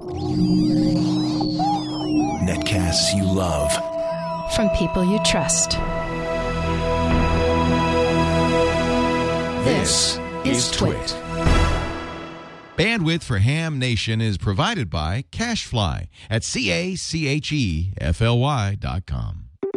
Netcasts you love. From people you trust. This is Twit. Bandwidth for Ham Nation is provided by CacheFly at CACHEFLY.com.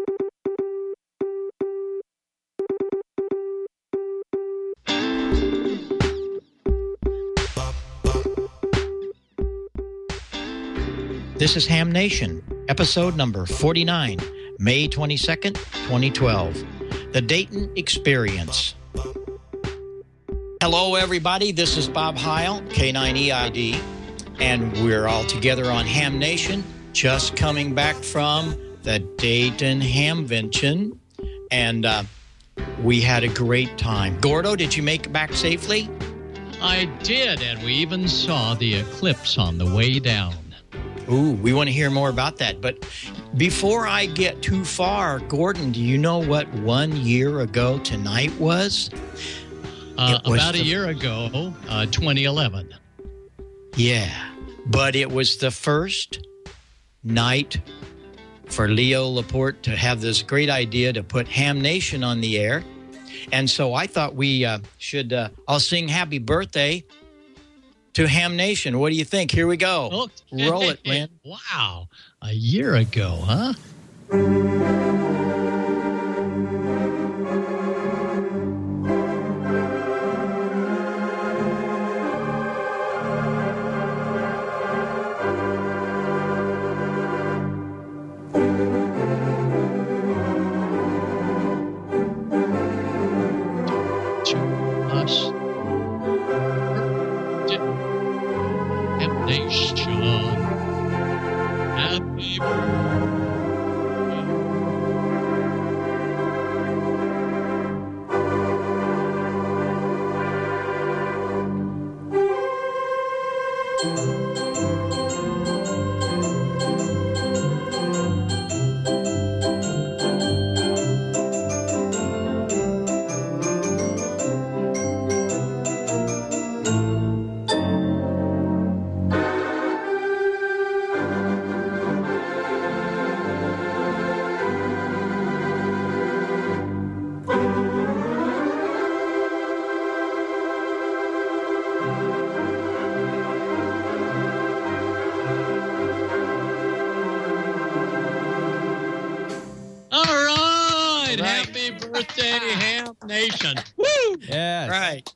This is Ham Nation, episode number 49, May 22nd, 2012. The Dayton Experience. Hello, everybody. This is Bob Heil, K9EID, and we're all together on Ham Nation, just coming back from the Dayton Hamvention, and we had a great time. Gordo, did you make it back safely? I did, and we even saw the eclipse on the way down. Ooh, we want to hear more about that. But before I get too far, Gordon, do you know what 1 year ago tonight was? About a year ago, 2011. Yeah, but it was the first night for Leo Laporte to have this great idea to put Ham Nation on the air. And so I thought we should, I'll sing happy birthday to Ham Nation. What do you think? Here we go. Okay. Roll it, Lynn. Wow. A year ago, huh? To us. Nation, happy birthday, Ham Nation. Woo! Yes. Right.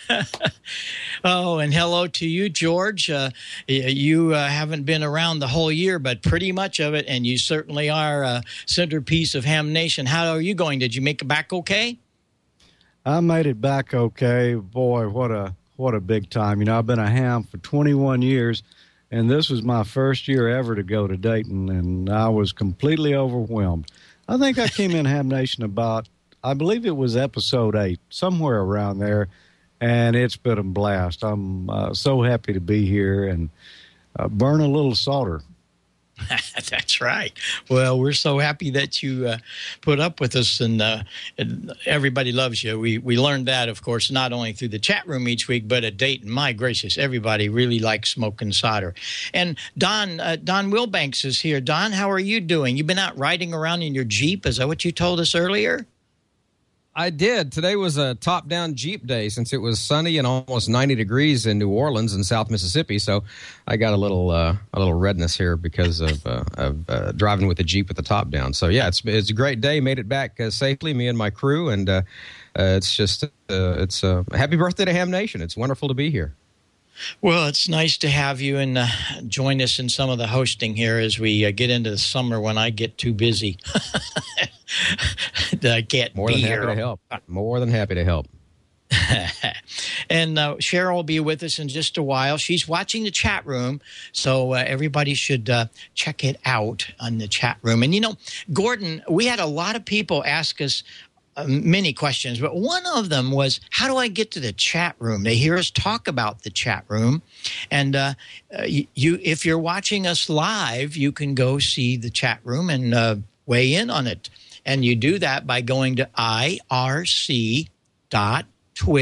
Oh, and hello to you, George. You haven't been around the whole year, but pretty much of it, and you certainly are a centerpiece of Ham Nation. How are you going? Did you make it back okay? I made it back okay. Boy, what a big time. You know, I've been a ham for 21 years, and this was my first year ever to go to Dayton, and I was completely overwhelmed. I think I came in Ham Nation about, I believe it was episode 8, somewhere around there, and it's been a blast. I'm so happy to be here and burn a little salter. That's right. Well, we're so happy that you put up with us, and everybody loves you. We learned that, of course, not only through the chat room each week, but at Dayton. My gracious, everybody really likes smoking solder. And Don Wilbanks is here. Don, how are you doing? You've been out riding around in your Jeep. Is that what you told us earlier? I did. Today was a top-down Jeep day since it was sunny and almost 90 degrees in New Orleans and South Mississippi. So I got a little redness here because of driving with the Jeep with the top down. So yeah, it's a great day. Made it back safely, me and my crew, and it's a happy birthday to Ham Nation. It's wonderful to be here. Well, it's nice to have you and join us in some of the hosting here as we get into the summer when I get too busy. I can't More than happy to help. More than happy to help. And Cheryl will be with us in just a while. She's watching the chat room, so everybody should check it out on the chat room. And, you know, Gordon, we had a lot of people ask us many questions, but one of them was, how do I get to the chat room? They hear us talk about the chat room, and if you're watching us live, you can go see the chat room and weigh in on it. And you do that by going to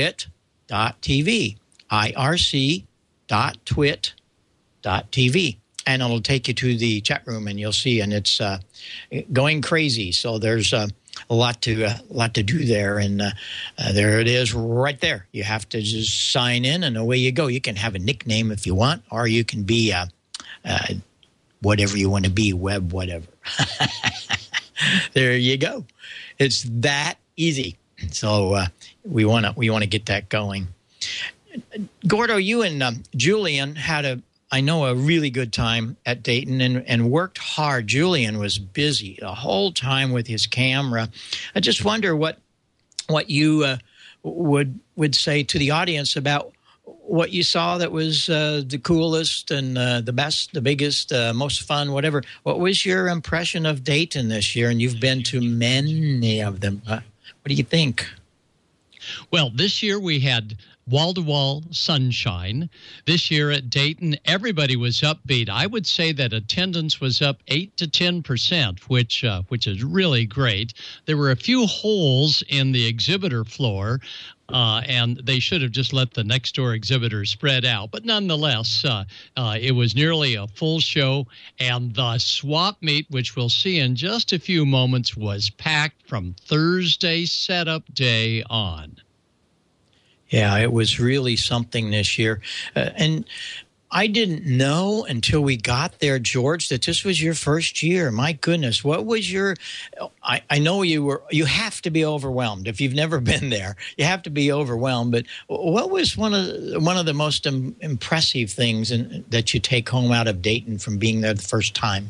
irc.twit.tv, irc.twit.tv. and it'll take you to the chat room, and you'll see, and it's going crazy. So there's a lot to do there, and there it is right there. You have to just sign in, and away you go. You can have a nickname if you want, or you can be whatever you want to be, web whatever. There you go. It's that easy. So we want to get that going. Gordo, you and Julian had a really good time at Dayton and worked hard. Julian was busy the whole time with his camera. I just wonder what you would say to the audience about what you saw that was the coolest and the best, the biggest, most fun, whatever. What was your impression of Dayton this year? And you've been to many of them. What do you think? Well, this year we had wall-to-wall sunshine. This year at Dayton, everybody was upbeat. I would say that attendance was up 8 to 10%, which is really great. There were a few holes in the exhibitor floor, and they should have just let the next-door exhibitors spread out. But nonetheless, it was nearly a full show, and the swap meet, which we'll see in just a few moments, was packed from Thursday setup day on. Yeah, it was really something this year. And I didn't know until we got there, George, that this was your first year. My goodness, what was your I know you have to be overwhelmed. If you've never been there, you have to be overwhelmed. But what was one of the most impressive things that you take home out of Dayton from being there the first time?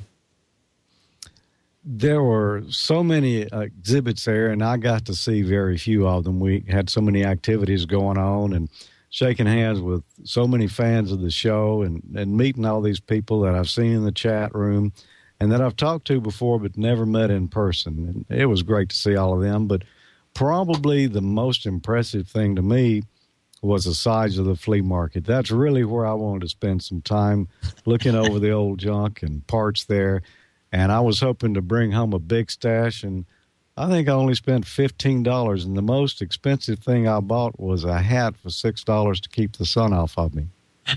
There were so many exhibits there, and I got to see very few of them. We had so many activities going on and shaking hands with so many fans of the show and meeting all these people that I've seen in the chat room and that I've talked to before but never met in person. And it was great to see all of them, but probably the most impressive thing to me was the size of the flea market. That's really where I wanted to spend some time looking over the old junk and parts there. And I was hoping to bring home a big stash, and I think I only spent $15. And the most expensive thing I bought was a hat for $6 to keep the sun off of me.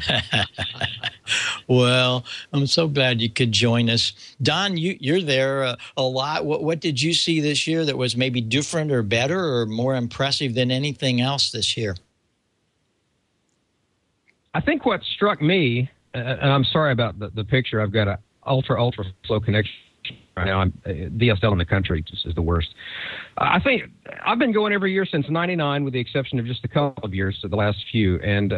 Well, I'm so glad you could join us. Don, you're there a lot. What did you see this year that was maybe different or better or more impressive than anything else this year? I think what struck me, and I'm sorry about the picture, I've got a ultra slow connection right now. DSL in the country just is the worst. I think I've been going every year since '99, with the exception of just a couple of years, so the last few. And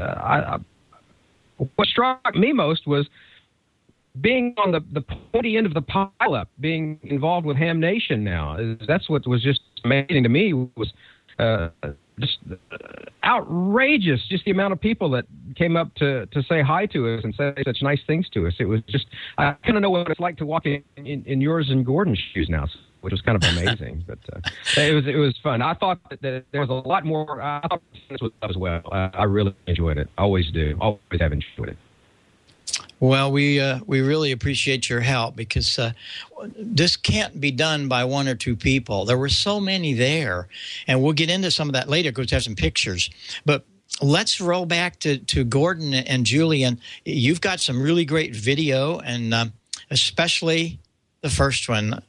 what struck me most was being on the pointy end of the pile-up, being involved with Ham Nation now. That's what was just amazing to me, was just outrageous, just the amount of people that came up to say hi to us and say such nice things to us. It was just, I kind of know what it's like to walk in yours and Gordon's shoes now, which was kind of amazing. But it was fun. I thought that there was a lot more. I thought this was as well. I really enjoyed it. Always do. Always have enjoyed it. Well, we really appreciate your help, because this can't be done by one or two people. There were so many there, and we'll get into some of that later because we have some pictures. But let's roll back to Gordon and Julian. You've got some really great video, and especially the first one.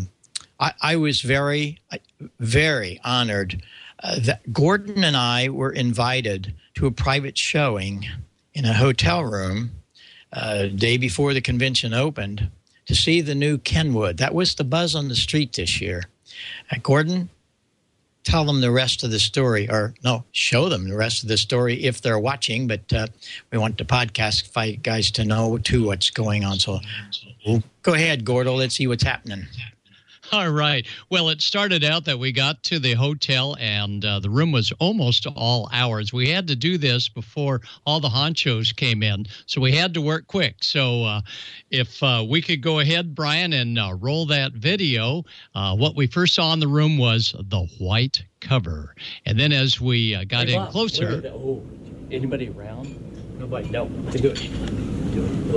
I was very, very honored that Gordon and I were invited to a private showing in a hotel room day before the convention opened to see the new Kenwood. That was the buzz on the street this year. Gordon, tell them the rest of the story, or no, show them the rest of the story if they're watching, but we want the podcast guys to know too what's going on. So go ahead, Gordo. Let's see what's happening. All right. Well, it started out that we got to the hotel and the room was almost all ours. We had to do this before all the honchos came in, so we had to work quick. So if we could go ahead, Brian, and roll that video. What we first saw in the room was the white cover. And then as we got in closer... Oh, anybody around? Nobody. No. Do it.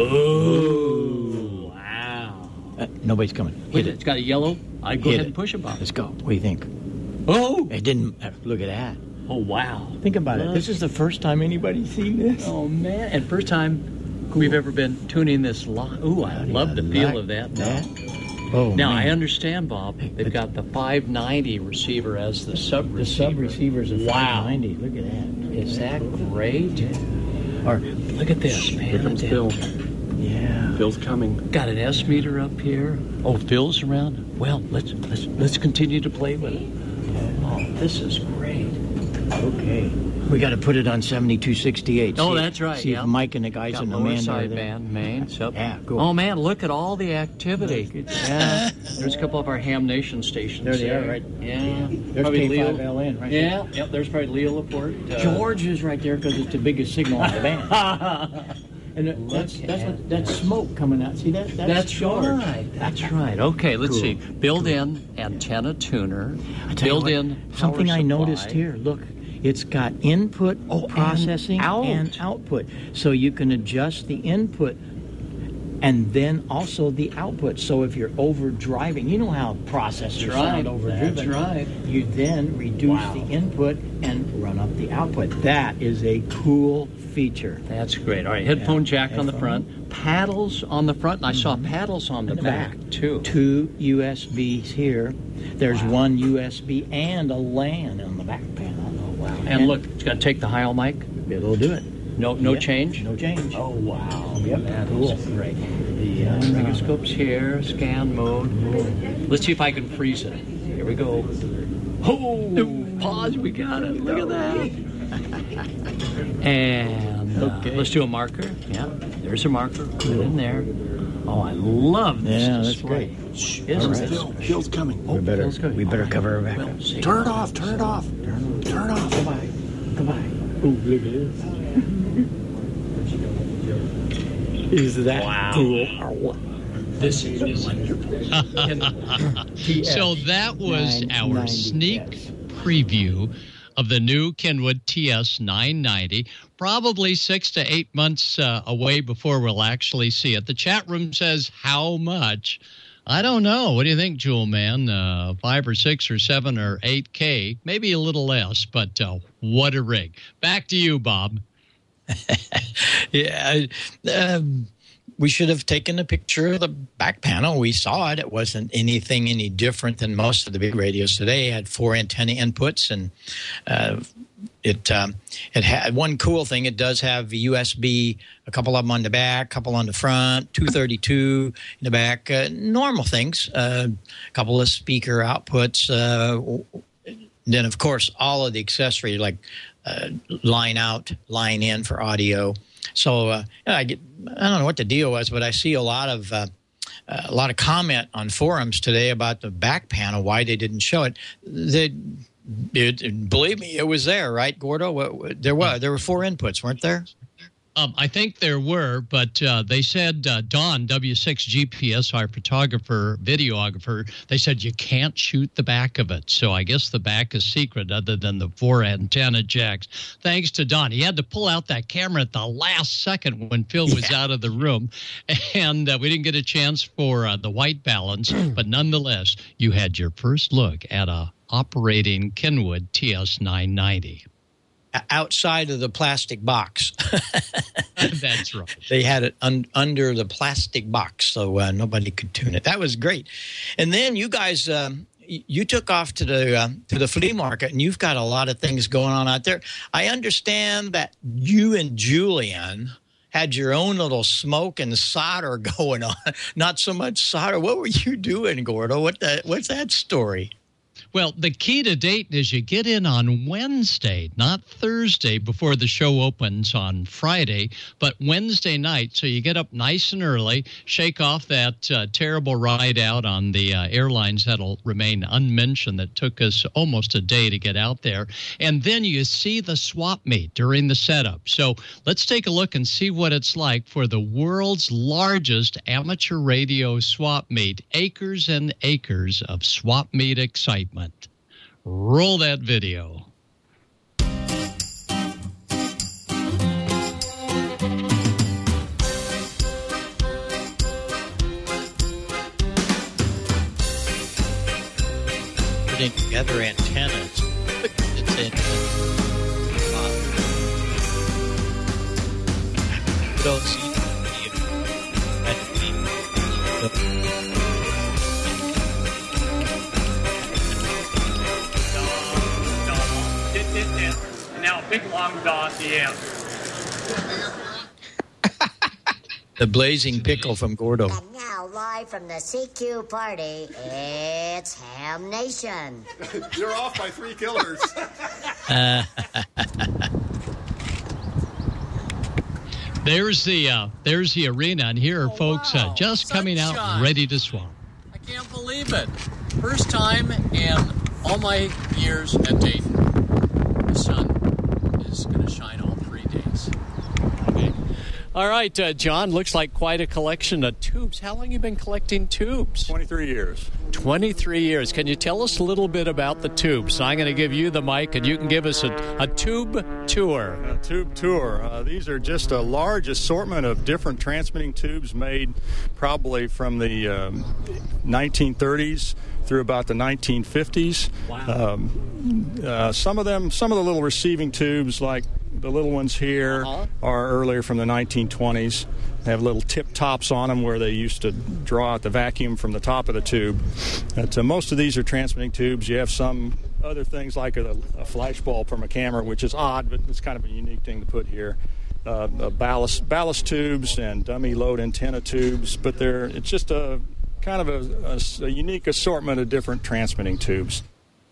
Oh, wow. Nobody's coming. Wait, it's got a yellow. I'd go ahead and push a button. Let's go. What do you think? Oh! It didn't. Look at that. Oh, wow. Think about it. This is the first time anybody's seen this. Oh, man. And first time we've ever been tuning this live. Ooh, I love the feel of that. Oh, Now, man. I understand, Bob, they've got the 590 receiver as the sub receiver. The sub receiver's a 590. Look at that. Is that great? Or Look at this, man. Here comes Phil. yeah. Phil's coming. Got an S meter up here. Oh, Phil's around. Well, let's continue to play with it. Oh, this is great. Okay. We got to put it on 7268. Oh, See- that's right, See yeah. if Mike and the guys Got in the lower man are there. sideband, main, sub. Yeah, cool. Oh man, look at all the activity. Yeah, there's a couple of our Ham Nation stations. There they are, right? Yeah, There's probably K5LN right there. Yeah, yep. There's probably Leo Laporte. George is right there because it's the biggest signal on the band. And that's smoke coming out. See that? That's George. right. That's right. Okay, let's Cool. see. Built-in antenna tuner. I tell you what, Built-in power something I supply. noticed here. Look, it's got input processing and output, so you can adjust the input and then also the output. So if you're overdriving, you know how processors That's right. sound overdriven. That's right. You then reduce the input and run up the output. That is a cool feature. That's great. All right, headphone jack on the Headphone. front, paddles on the front, and I saw paddles on the back too. 2 USBs here. There's one USB and a LAN on the back panel. Oh wow! And look, it's got to take the Heil mic. It'll do it. No change. No change. Oh wow! Yep. That Cool. is great. The megascope's here. Scan mode. Let's see if I can freeze it. Here we go. Oh, pause. We got it. Look at that. And let's do a marker. Yeah, there's a marker. Put it in there. Oh, I love this Yeah, that's display. great. Isn't All right. it? Phil's coming. We better feels good. cover her back up. Well, see. Turn it off. Turn it off. Turn it off. Goodbye. Goodbye. Ooh, look at this. Is that cool or what? This is wonderful. So that was our 990. sneak preview of the new Kenwood TS 990. Probably 6 to 8 months away before we'll actually see it. The chat room says how much? I don't know. What do you think, Jewel Man? 5 or 6 or 7 or 8K? Maybe a little less, but what a rig. Back to you, Bob. Yeah. We should have taken a picture of the back panel. We saw it. It wasn't anything any different than most of the big radios today. It had 4 antenna inputs, and it had one cool thing. It does have USB, a couple of them on the back, a couple on the front, 232 in the back. Normal things. A couple of speaker outputs. Then, of course, all of the accessories like line out, line in for audio. So I don't know what the deal was, but I see a lot of comment on forums today about the back panel, why they didn't show it. Believe me, it was there, right, Gordo? There were 4 inputs, weren't there? I think there were, but they said, Don, W6 GPS, our photographer, videographer, they said you can't shoot the back of it. So I guess the back is secret other than the 4 antenna jacks. Thanks to Don. He had to pull out that camera at the last second when Phil was out of the room. And we didn't get a chance for the white balance. But nonetheless, you had your first look at a operating Kenwood TS 990. Outside of the plastic box. That's right. They had it under the plastic box, so nobody could tune it. That was great. And then you guys, you took off to the flea market, and you've got a lot of things going on out there. I understand that you and Julian had your own little smoke and solder going on. Not so much solder. What were you doing, Gordo? What's that story? Well, the key to Dayton is you get in on Wednesday, not Thursday before the show opens on Friday, but Wednesday night. So you get up nice and early, shake off that terrible ride out on the airlines that'll remain unmentioned that took us almost a day to get out there. And then you see the swap meet during the setup. So let's take a look and see what it's like for the world's largest amateur radio swap meet. Acres and acres of swap meet excitement. Roll that video. Putting together antennas. It's in. You don't see Big long dot, the answer. The blazing pickle from Gordo. And now, live from the CQ party, it's Ham Nation. You're off by 3 killers. There's the arena, and here are folks just coming out ready to swap. I can't believe it. First time in all my years at Dayton, the sun is going to shine all 3 days. Okay. All right, John, looks like quite a collection of tubes. How long have you been collecting tubes? 23 years. 23 years. Can you tell us a little bit about the tubes? I'm going to give you the mic, and you can give us a tube tour. A tube tour. These are just a large assortment of different transmitting tubes made probably from the 1930s through about the 1950s. Wow. Some of the little receiving tubes, like the little ones here, are earlier from the 1920s. They have little tip tops on them where they used to draw out the vacuum from the top of the tube. Most of these are transmitting tubes. You have some other things like a flash bulb from a camera, which is odd, but it's kind of a unique thing to put here. Ballast tubes and dummy load antenna tubes, but it's just a kind of a unique assortment of different transmitting tubes.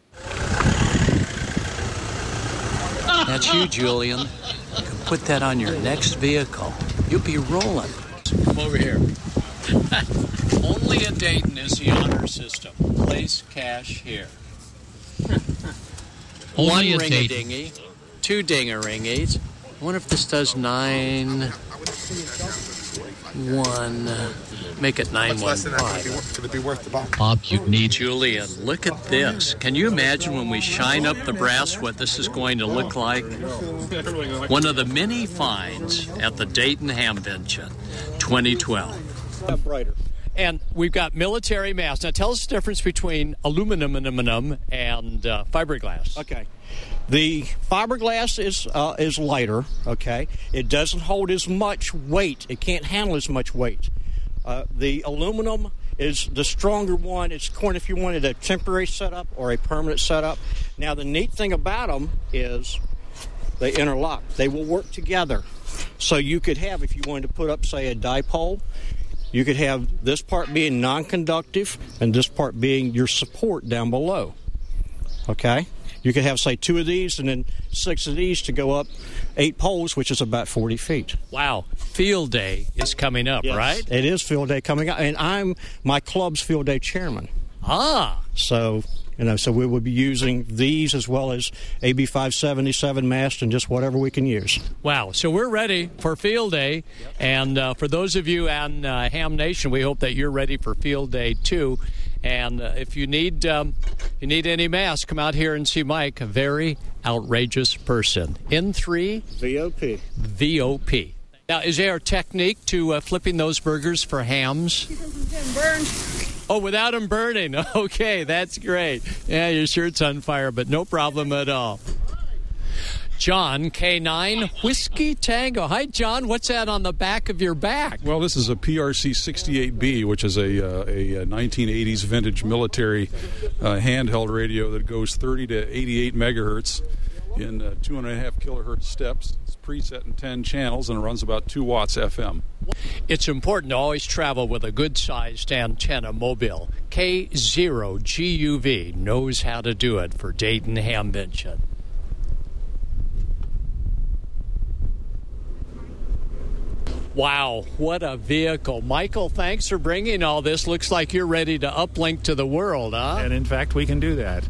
That's you, Julian. You can put that on your next vehicle. You'll be rolling. Come over here. Only in Dayton is the honor system. Place cash here. Only 1 in Dayton. ring-a-dingy, 2 ding-a-ringies. I wonder if this does 9... 1... Make it 915. Could it be worth the buck? Bob, you need Julian, look at this. Can you imagine when we shine up the brass what this is going to look like? One of the many finds at the Dayton Hamvention 2012. Brighter. And we've got military mass. Now tell us the difference between aluminum and fiberglass. Okay. The fiberglass is lighter, okay? It doesn't hold as much weight. It can't handle as much weight. The aluminum is the stronger one. It's corn if you wanted a temporary setup or a permanent setup. Now, the neat thing about them is they interlock. They will work together. So you could have, if you wanted to put up, say, a dipole, you could have this part being non-conductive and this part being your support down below. Okay? You could have, say, 2 of these and then 6 of these to go up 8 poles, which is about 40 feet. Wow. Field day is coming up, yes, right? It is field day coming up, and I'm my club's field day chairman. Ah. So, so we will be using these as well as AB 577 mast and just whatever we can use. Wow. So we're ready for field day. Yep. And for those of you on Ham Nation, we hope that you're ready for field day too. And if you need any mass, come out here and see Mike, a very outrageous person. N3 VOP. Now, is there a technique to flipping those burgers for hams? Oh, without them burning. Okay, that's great. Yeah, your shirt's on fire, but no problem at all. John, K9, Whiskey Tango. Hi, John. What's that on the back of your back? Well, this is a PRC 68B, which is a 1980s vintage military handheld radio that goes 30 to 88 megahertz in 2.5 kilohertz steps. It's preset in 10 channels, and it runs about 2 watts FM. It's important to always travel with a good-sized antenna mobile. K0GUV knows how to do it for Dayton Hamvention. Wow, what a vehicle. Michael, thanks for bringing all this. Looks like you're ready to uplink to the world, huh? And in fact, we can do that.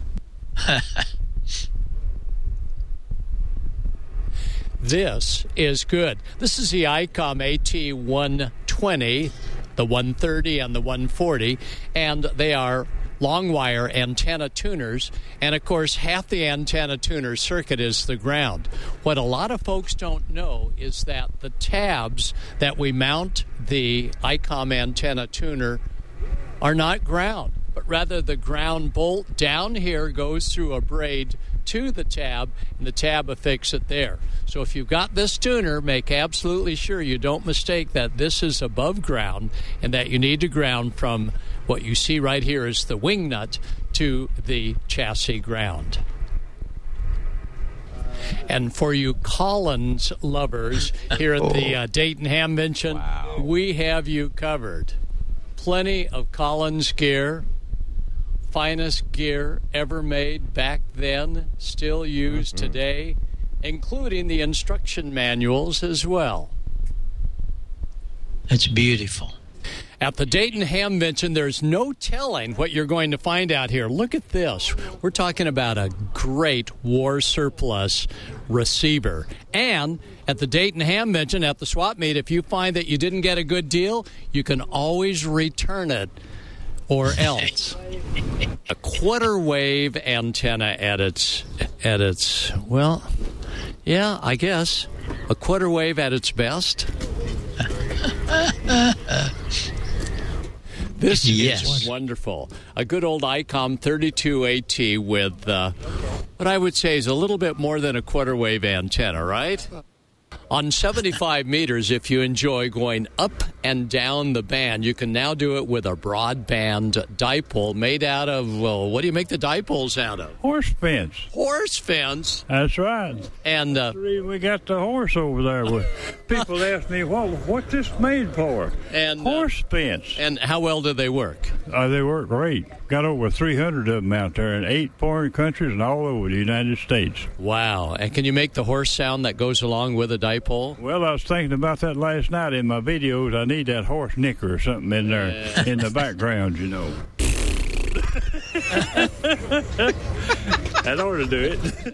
This is good. This is the ICOM AT120, the 130 and the 140, and they are long wire antenna tuners, and of course half the antenna tuner circuit is the ground. What a lot of folks don't know is that the tabs that we mount the ICOM antenna tuner are not ground, but rather the ground bolt down here goes through a braid to the tab, and the tab affixes it there. So if you've got this tuner, make absolutely sure you don't mistake that this is above ground and that you need to ground from what you see right here is the wing nut to the chassis ground. And for you Collins lovers here at the Dayton Hamvention, we have you covered. Plenty of Collins gear, finest gear ever made back then, still used today, including the instruction manuals as well. That's beautiful. At the Dayton Hamvention, there's no telling what you're going to find out here. Look at this. We're talking about a great war surplus receiver. And at the Dayton Hamvention, at the swap meet, if you find that you didn't get a good deal, you can always return it or else. A quarter wave antenna at its well, yeah, I guess a quarter wave at its best. This is wonderful. A good old ICOM 32AT with what I would say is a little bit more than a quarter wave antenna, right? On 75 meters, if you enjoy going up and down the band, you can now do it with a broadband dipole made out of, well, what do you make the dipoles out of? Horse fence. Horse fence? That's right. And we got the horse over there. People ask me, well, what's this made for? And horse fence. And how well do they work? They work great. Got over 300 of them out there in 8 foreign countries and all over the United States. Wow. And can you make the horse sound that goes along with a dipole? Well, I was thinking about that last night in my videos. I need that horse nicker or something in there in the background, you know. That ought to do it.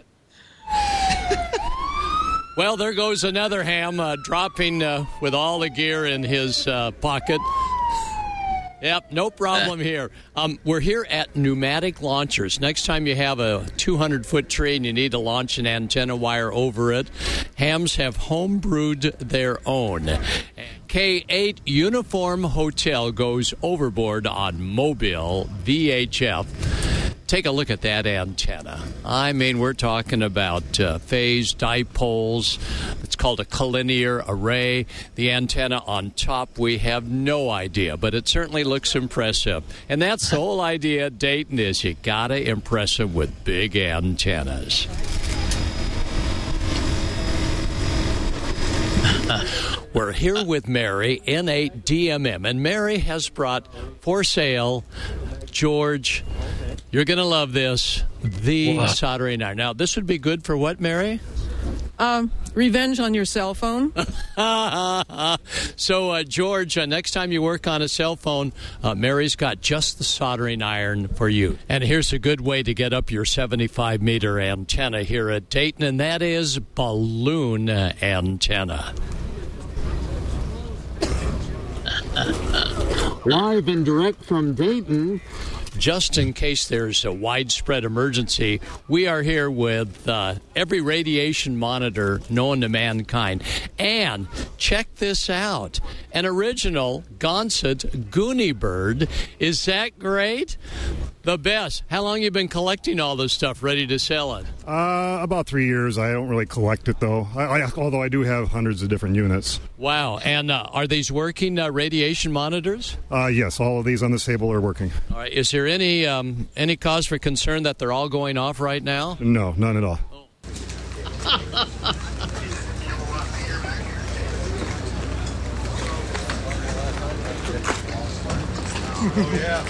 Well, there goes another ham dropping with all the gear in his pocket. Yep, no problem here. We're here at Pneumatic Launchers. Next time you have a 200-foot tree and you need to launch an antenna wire over it, hams have home-brewed their own. K8 Uniform Hotel goes overboard on Mobile VHF. Take a look at that antenna. I mean, we're talking about phase dipoles. It's called a collinear array. The antenna on top, we have no idea, but it certainly looks impressive. And that's the whole idea at Dayton is you got to impress them with big antennas. We're here with Mary, N8DMM, and Mary has brought for sale, George, you're going to love this, the soldering iron. Now, this would be good for what, Mary? Revenge on your cell phone. So, George, next time you work on a cell phone, Mary's got just the soldering iron for you. And here's a good way to get up your 75-meter antenna here at Dayton, and that is balloon antenna. Live and direct from Dayton. Just in case there's a widespread emergency, we are here with every radiation monitor known to mankind. And check this out. An original Gonset Goonie bird. Is that great? The best. How long have you been collecting all this stuff, ready to sell it? About 3 years. I don't really collect it, though. Although I do have hundreds of different units. Wow. And are these working radiation monitors? Yes, all of these on this table are working. All right. Is there any cause for concern that they're all going off right now? No, none at all. Yeah.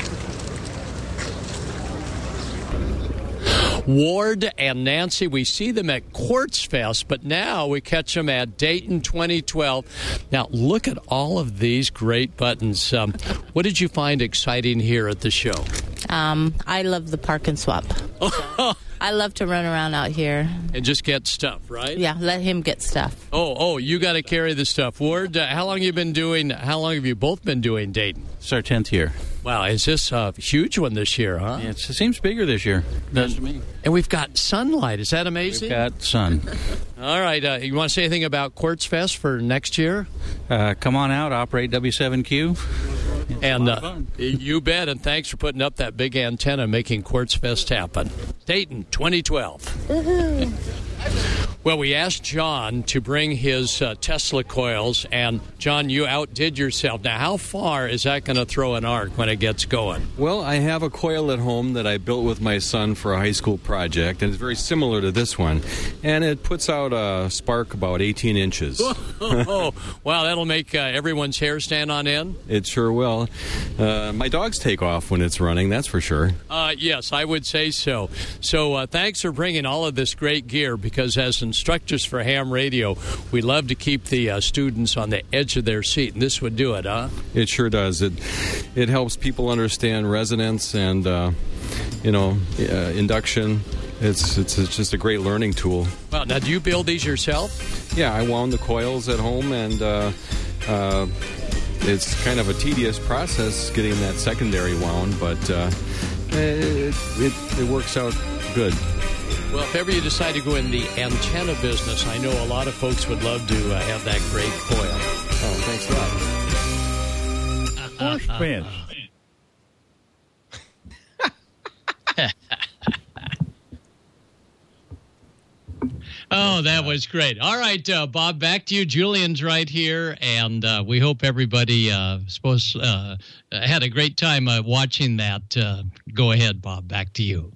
Ward and Nancy, we see them at Quartz Fest, but now we catch them at Dayton 2012. Now, look at all of these great buttons. What did you find exciting here at the show? I love the park and swap. I love to run around out here. And just get stuff, right? Yeah, let him get stuff. Oh, you got to carry the stuff. Ward, how long have you both been doing Dayton? It's our 10th year. Wow, is this a huge one this year, huh? Yeah, it seems bigger this year. Does to me. And we've got sunlight. Is that amazing? We've got sun. All right. You want to say anything about Quartz Fest for next year? Come on out, operate W7Q. And you bet. And thanks for putting up that big antenna, making Quartz Fest happen. Dayton 2012. Well, we asked John to bring his Tesla coils, and John, you outdid yourself. Now, how far is that going to throw an arc when it gets going? Well, I have a coil at home that I built with my son for a high school project, and it's very similar to this one. And it puts out a spark about 18 inches. Oh, wow, that'll make everyone's hair stand on end? It sure will. My dogs take off when it's running, that's for sure. Yes, I would say so. So thanks for bringing all of this great gear, because as instructors for ham radio, we love to keep the students on the edge of their seat, and this would do it, huh? It sure does. It helps people understand resonance and induction. It's just a great learning tool. Well, now do you build these yourself? Yeah, I wound the coils at home, and it's kind of a tedious process getting that secondary wound, but it works out good. Well, if ever you decide to go in the antenna business, I know a lot of folks would love to have that great coil. Oh, thanks a lot. Horse fence. Oh, that was great. All right, Bob, back to you. Julian's right here, and we hope everybody had a great time watching that. Go ahead, Bob. Back to you.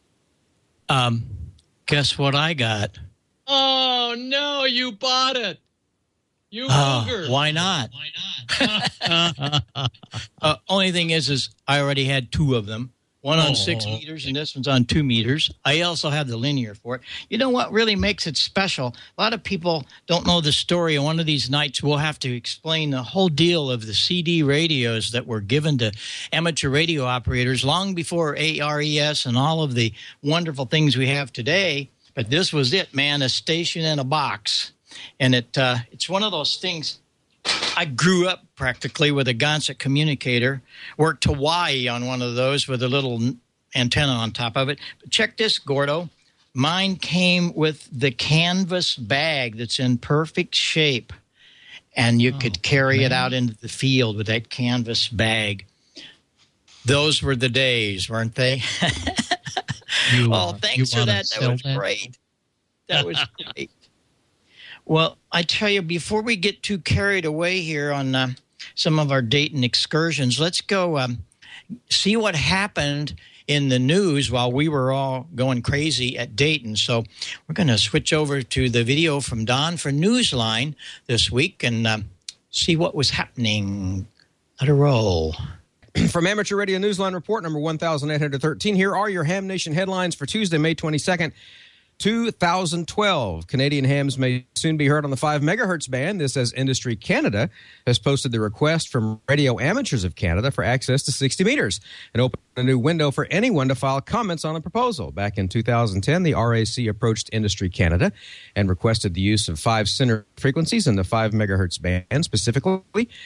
Guess what I got? Oh, no, you bought it. You ogre. Why not? Only thing is I already had two of them. One on 6 meters, and this one's on 2 meters. I also have the linear for it. You know what really makes it special? A lot of people don't know the story, and one of these nights we'll have to explain the whole deal of the CD radios that were given to amateur radio operators long before ARES and all of the wonderful things we have today. But this was it, man, a station in a box. And it's one of those things. I grew up practically with a Gonset communicator, worked Hawaii on one of those with a little antenna on top of it. But check this, Gordo. Mine came with the canvas bag that's in perfect shape, and you could carry it out into the field with that canvas bag. Those were the days, weren't they? Thanks for that. That was great. That was great. Well, I tell you, before we get too carried away here on some of our Dayton excursions, let's go see what happened in the news while we were all going crazy at Dayton. So we're going to switch over to the video from Don for Newsline this week and see what was happening. Let her roll. From Amateur Radio Newsline Report number 1813, here are your Ham Nation headlines for Tuesday, May 22nd. 2012. Canadian hams may soon be heard on the 5 megahertz band. This as Industry Canada has posted the request from Radio Amateurs of Canada for access to 60 meters and opened a new window for anyone to file comments on the proposal. Back in 2010, the RAC approached Industry Canada and requested the use of 5 center frequencies in the 5 megahertz band, specifically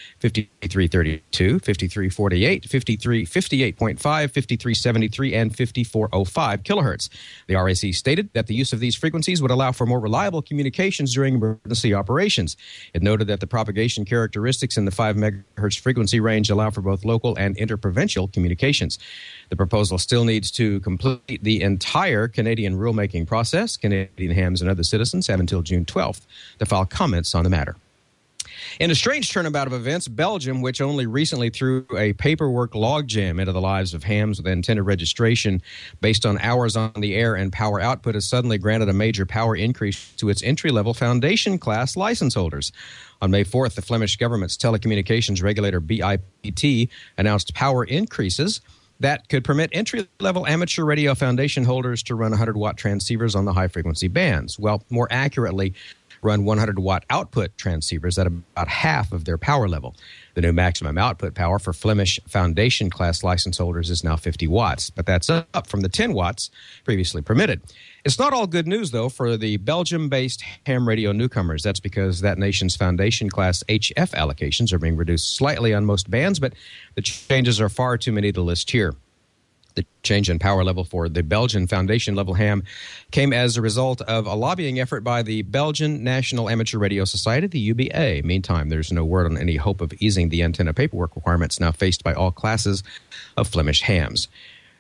5332, 5348, 5358.5, 5373, and 5405 kilohertz. The RAC stated that the use of these frequencies would allow for more reliable communications during emergency operations. It noted that the propagation characteristics in the 5 megahertz frequency range allow for both local and interprovincial communications. The proposal still needs to complete the entire Canadian rulemaking process. Canadian hams and other citizens have until June 12th to file comments on the matter. In a strange turnabout of events, Belgium, which only recently threw a paperwork logjam into the lives of hams with antenna registration based on hours on the air and power output, has suddenly granted a major power increase to its entry-level foundation class license holders. On May 4th, the Flemish government's telecommunications regulator BIPT announced power increases that could permit entry-level amateur radio foundation holders to run 100-watt transceivers on the high-frequency bands. Well, more accurately, run 100-watt output transceivers at about half of their power level. The new maximum output power for Flemish Foundation class license holders is now 50 watts, but that's up from the 10 watts previously permitted. It's not all good news, though, for the Belgium-based ham radio newcomers. That's because that nation's Foundation class HF allocations are being reduced slightly on most bands, but the changes are far too many to list here. The change in power level for the Belgian Foundation level ham came as a result of a lobbying effort by the Belgian National Amateur Radio Society, the UBA. Meantime, there's no word on any hope of easing the antenna paperwork requirements now faced by all classes of Flemish hams.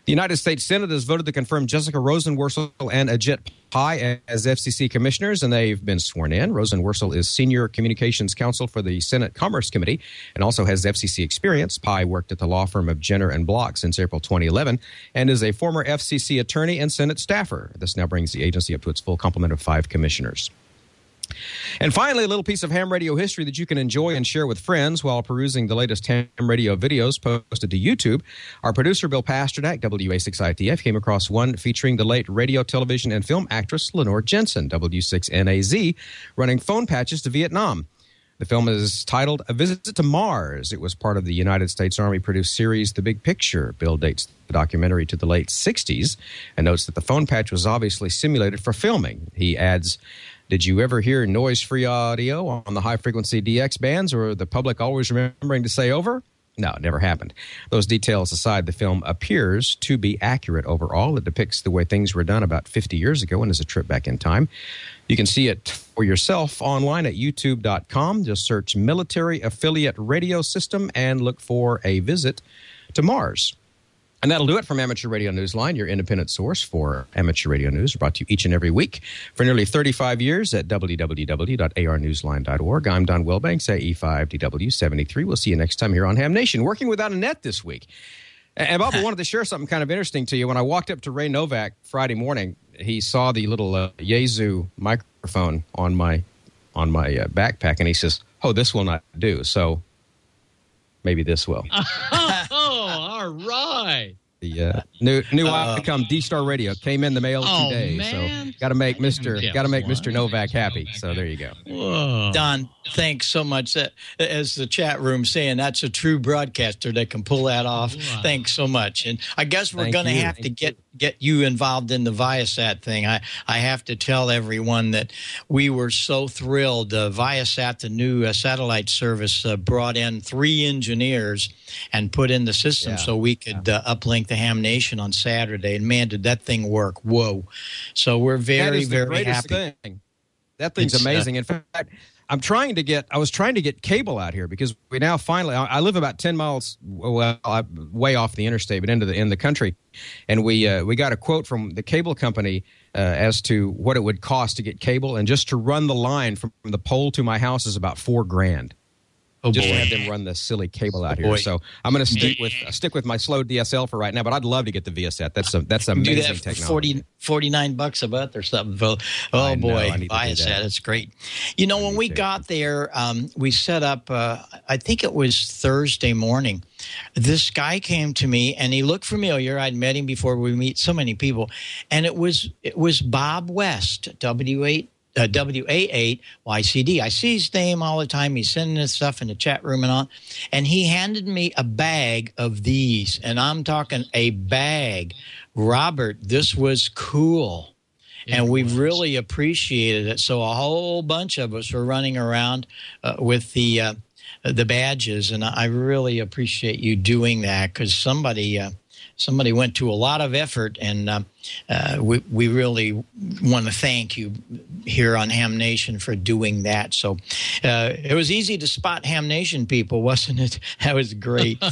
The United States Senate has voted to confirm Jessica Rosenworcel and Ajit Pai as FCC commissioners, and they've been sworn in. Rosenworcel is Senior Communications Counsel for the Senate Commerce Committee and also has FCC experience. Pai worked at the law firm of Jenner and Block since April 2011 and is a former FCC attorney and Senate staffer. This now brings the agency up to its full complement of 5 commissioners. And finally, a little piece of ham radio history that you can enjoy and share with friends while perusing the latest ham radio videos posted to YouTube. Our producer, Bill Pasternak, WA6ITF, came across one featuring the late radio, television, and film actress Lenore Jensen, W6NAZ, running phone patches to Vietnam. The film is titled A Visit to Mars. It was part of the United States Army-produced series The Big Picture. Bill dates the documentary to the late 60s and notes that the phone patch was obviously simulated for filming. He adds, "Did you ever hear noise-free audio on the high-frequency DX bands, or the public always remembering to say over? No, it never happened." Those details aside, the film appears to be accurate overall. It depicts the way things were done about 50 years ago and is a trip back in time. You can see it for yourself online at youtube.com. Just search Military Affiliate Radio System and look for A Visit to Mars. And that'll do it from Amateur Radio Newsline, your independent source for amateur radio news, brought to you each and every week for nearly 35 years at www.arnewsline.org. I'm Don Wilbanks, AE5DW73. We'll see you next time here on Ham Nation, working without a net this week. And Bob, I wanted to share something kind of interesting to you. When I walked up to Ray Novak Friday morning, he saw the little Yaesu microphone on my backpack, and he says, "Oh, this will not do." So maybe this will. All right. The new Icom D-Star Radio came in the mail today. Man. So got to make Mr. Novak happy. So there you go. Whoa. Don, thanks so much. As the chat room saying, that's a true broadcaster that can pull that off. Wow. Thanks so much. And I guess we're going to have to get you involved in the Viasat thing. I have to tell everyone that we were so thrilled. Viasat, the new satellite service, brought in 3 engineers and put in the system so we could uplink the Ham Nation on Saturday. And man, did that thing work. Whoa. So we're very, very happy. Thing. That thing's amazing. In fact, I was trying to get cable out here because we now finally, I live about 10 miles way off the interstate, but in the country. And we got a quote from the cable company as to what it would cost to get cable. And just to run the line from the pole to my house is about $4,000. Just to have them run the silly cable out here. So I'm going to stick with my slow DSL for right now, but I'd love to get the VSAT. That's amazing do that for technology. $49 a month or something. Viasat, it's great. You know, when we got there, we set up, I think it was Thursday morning. This guy came to me, and he looked familiar. I'd met him before. We meet so many people. And it was Bob West, WA8 YCD. I see his name all the time. He's sending this stuff in the chat room and all. And he handed me a bag of these. And I'm talking a bag. Robert, this was cool. And we really appreciated it. So a whole bunch of us were running around with the badges. And I really appreciate you doing that because somebody went to a lot of effort, and we really want to thank you here on Ham Nation for doing that. So it was easy to spot Ham Nation people, wasn't it? That was great.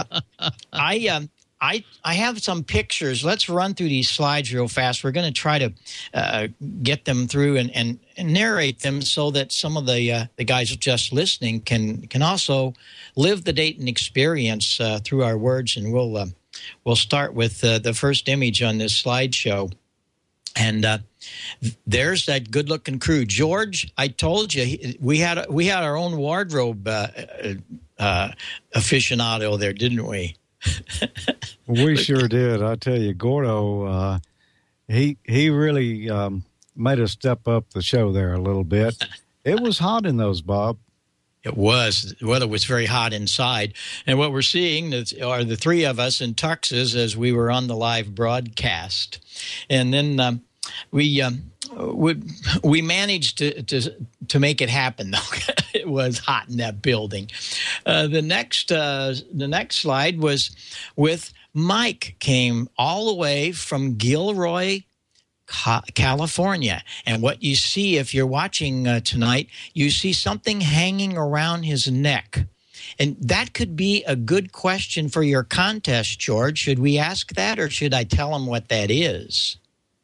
I have some pictures. Let's run through these slides real fast. We're going to try to get them through and narrate them so that some of the guys just listening can also live the Dayton experience through our words, and We'll start with the first image on this slideshow. And there's that good-looking crew. George, I told you, we had our own wardrobe aficionado there, didn't we? We sure did. I tell you, Gordo, he really made us step up the show there a little bit. It was hot in those, Bob. It was. The weather was very hot inside. And what we're seeing are the 3 of us in tuxes as we were on the live broadcast. And then we managed to make it happen, though. It was hot in that building. The next slide was with Mike, came all the way from Gilroy, California. And what you see, if you're watching tonight, you see something hanging around his neck. And that could be a good question for your contest, George. Should we ask that, or should I tell them what that is?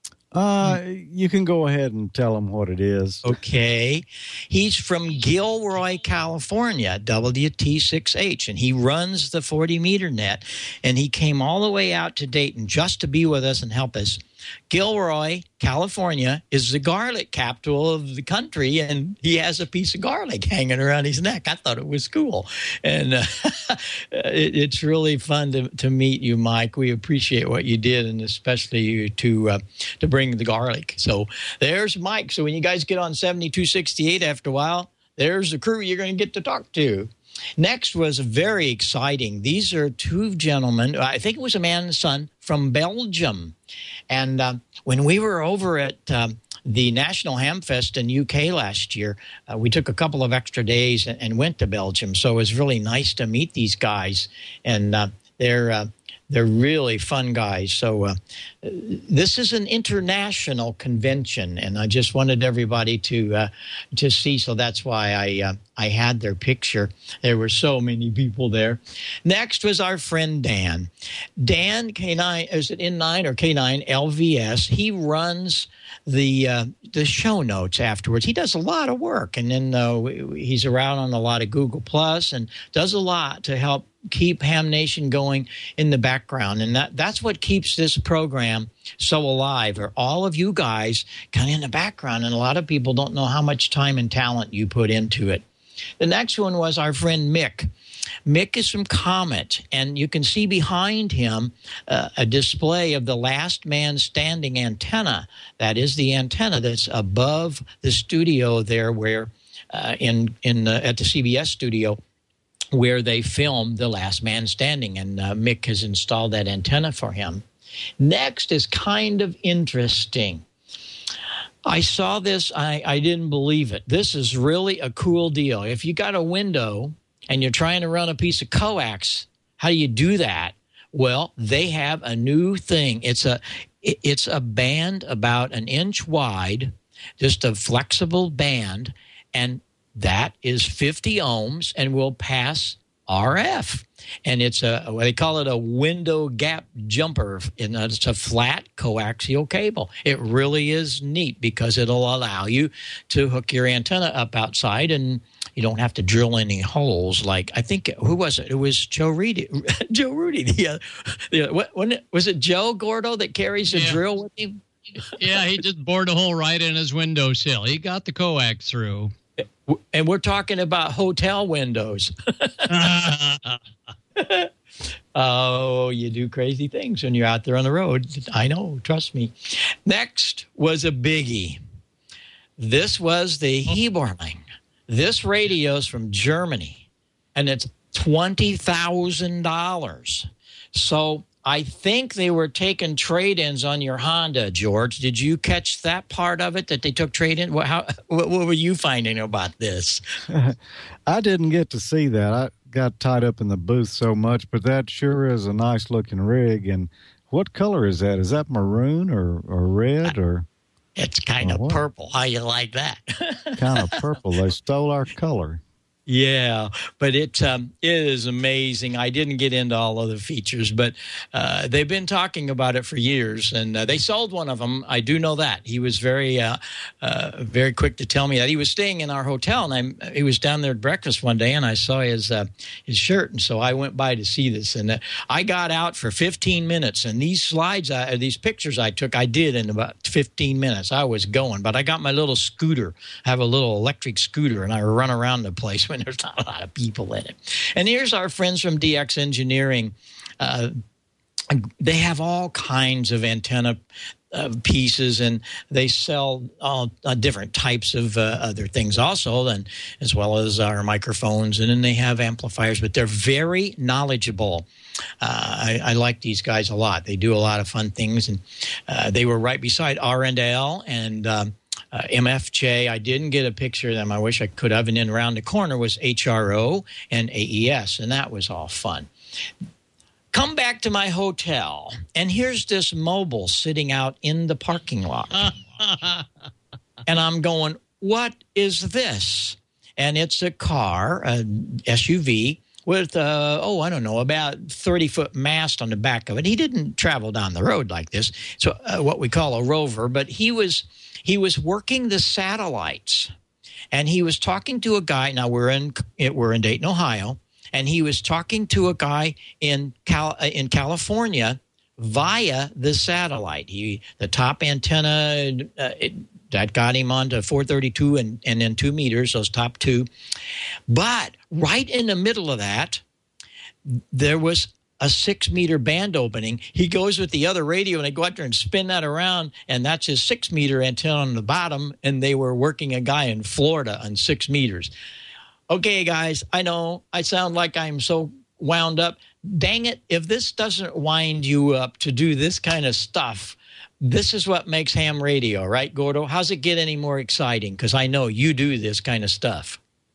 You can go ahead and tell them what it is. Okay. He's from Gilroy, California, WT6H, and he runs the 40-meter net. And he came all the way out to Dayton just to be with us and help us. Gilroy, California, is the garlic capital of the country, and he has a piece of garlic hanging around his neck. I thought it was cool. And it's really fun to meet you, Mike. We appreciate what you did, and especially to bring the garlic. So there's Mike. So when you guys get on 7268 after a while, there's the crew you're going to get to talk to. Next was very exciting. These are two gentlemen. I think it was a man and son from Belgium. And when we were over at the National Hamfest in UK last year, we took a couple of extra days and went to Belgium. So it was really nice to meet these guys. And they're really fun guys. So this is an international convention, and I just wanted everybody to see. So that's why I had their picture. There were so many people there. Next was our friend Dan. Dan K9, is it N9 or K9 LVS? He runs the show notes afterwards. He does a lot of work, and then he's around on a lot of Google Plus and does a lot to help keep Ham Nation going in the background. And that's what keeps this program so alive, are all of you guys kind of in the background, and a lot of people don't know how much time and talent you put into it. The next one was our friend Mick. Mick is from Comet, and you can see behind him a display of the Last Man Standing antenna. That is the antenna that's above the studio there, where at the CBS studio, where they filmed The Last Man Standing, and Mick has installed that antenna for him. Next is kind of interesting. I saw this. I didn't believe it. This is really a cool deal. If you got a window and you're trying to run a piece of coax, how do you do that? Well, they have a new thing. It's a band about an inch wide, just a flexible band, and that is 50 ohms and will pass RF. And it's they call it a window gap jumper. And it's a flat coaxial cable. It really is neat because it'll allow you to hook your antenna up outside, and you don't have to drill any holes. Like, I think, who was it? It was Joe Rudy. Was it Joe Gordo that carries the drill with him? Yeah, he just bored a hole right in his windowsill. He got the coax through. And we're talking about hotel windows. Oh, you do crazy things when you're out there on the road. I know, trust me. Next was a biggie. This was the Heberling. This radio's from Germany, and it's $20,000. So I think they were taking trade-ins on your Honda, George. Did you catch that part of it, that they took trade-in? What were you finding about this? I didn't get to see that. I got tied up in the booth so much, but that sure is a nice-looking rig. And what color is that? Is that maroon or red or? It's kind of purple. How you like that? Kind of purple. They stole our color. Yeah, but it is amazing. I didn't get into all of the features, but they've been talking about it for years, and they sold one of them. I do know that. He was very quick to tell me that. He was staying in our hotel, and he was down there at breakfast one day, and I saw his shirt, and so I went by to see this, and I got out for 15 minutes, and these these pictures I took, I did in about 15 minutes. I was going, but I got my little scooter. I have a little electric scooter, and I run around the place when there's not a lot of people in it. And here's our friends from DX Engineering. They have all kinds of antenna pieces, and they sell all different types of other things also, and as well as our microphones, and then they have amplifiers, but they're very knowledgeable. I like these guys a lot. They do a lot of fun things, and they were right beside R&L and MFJ. I didn't get a picture of them. I wish I could have. And then around the corner was HRO and AES, and that was all fun. Come back to my hotel, and here's this mobile sitting out in the parking lot. And I'm going, what is this? And it's a car, a SUV, with, I don't know, about 30-foot mast on the back of it. He didn't travel down the road like this, so what we call a rover, but he was working the satellites, and he was talking to a guy. Now, we're in Dayton, Ohio, and he was talking to a guy in California via the satellite. The top antenna, that got him onto 432 and then 2 meters, those top two. But right in the middle of that, there was a 6-meter band opening. He goes with the other radio, and they go out there and spin that around, and that's his 6-meter antenna on the bottom, and they were working a guy in Florida on 6 meters. Okay, guys, I know I sound like I'm so wound up. Dang it, if this doesn't wind you up to do this kind of stuff, this is what makes ham radio, right, Gordo? How's it get any more exciting? Because I know you do this kind of stuff.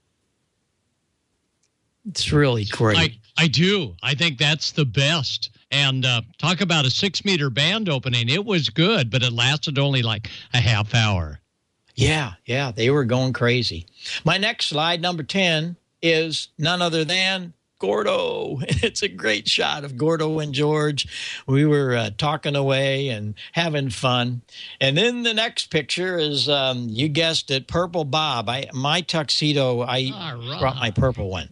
It's really great. I do. I think that's the best. And talk about a 6-meter band opening. It was good, but it lasted only like a half hour. Yeah, they were going crazy. My next slide, number 10, is none other than Gordo. It's a great shot of Gordo and George. We were talking away and having fun. And then the next picture is, you guessed it, Purple Bob. My tuxedo, I brought my purple one.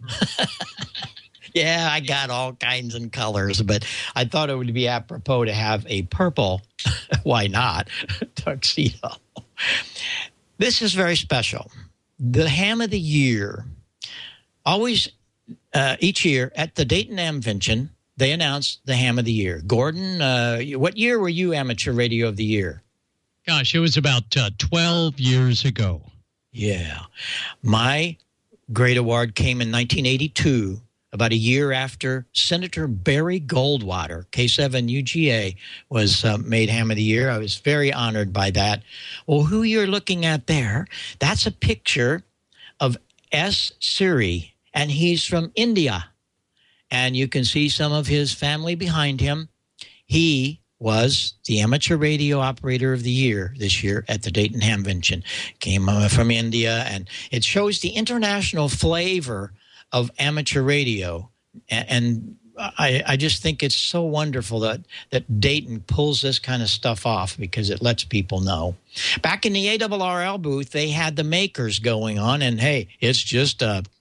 Yeah, I got all kinds of colors, but I thought it would be apropos to have a purple, why not, tuxedo. This is very special. The Ham of the Year, always each year at the Dayton Amvention, they announce the Ham of the Year. Gordon, what year were you Amateur Radio of the Year? Gosh, it was about 12 years ago. Yeah. My great award came in 1982, about a year after Senator Barry Goldwater, K7UGA, was made Ham of the Year. I was very honored by that. Well, who you're looking at there, that's a picture of S. Siri, and he's from India. And you can see some of his family behind him. He was the Amateur Radio Operator of the Year this year at the Dayton Hamvention. Came from India, and it shows the international flavor of amateur radio. And I just think it's so wonderful that Dayton pulls this kind of stuff off, because it lets people know. Back in the ARRL booth, they had the makers going on, and hey, it's just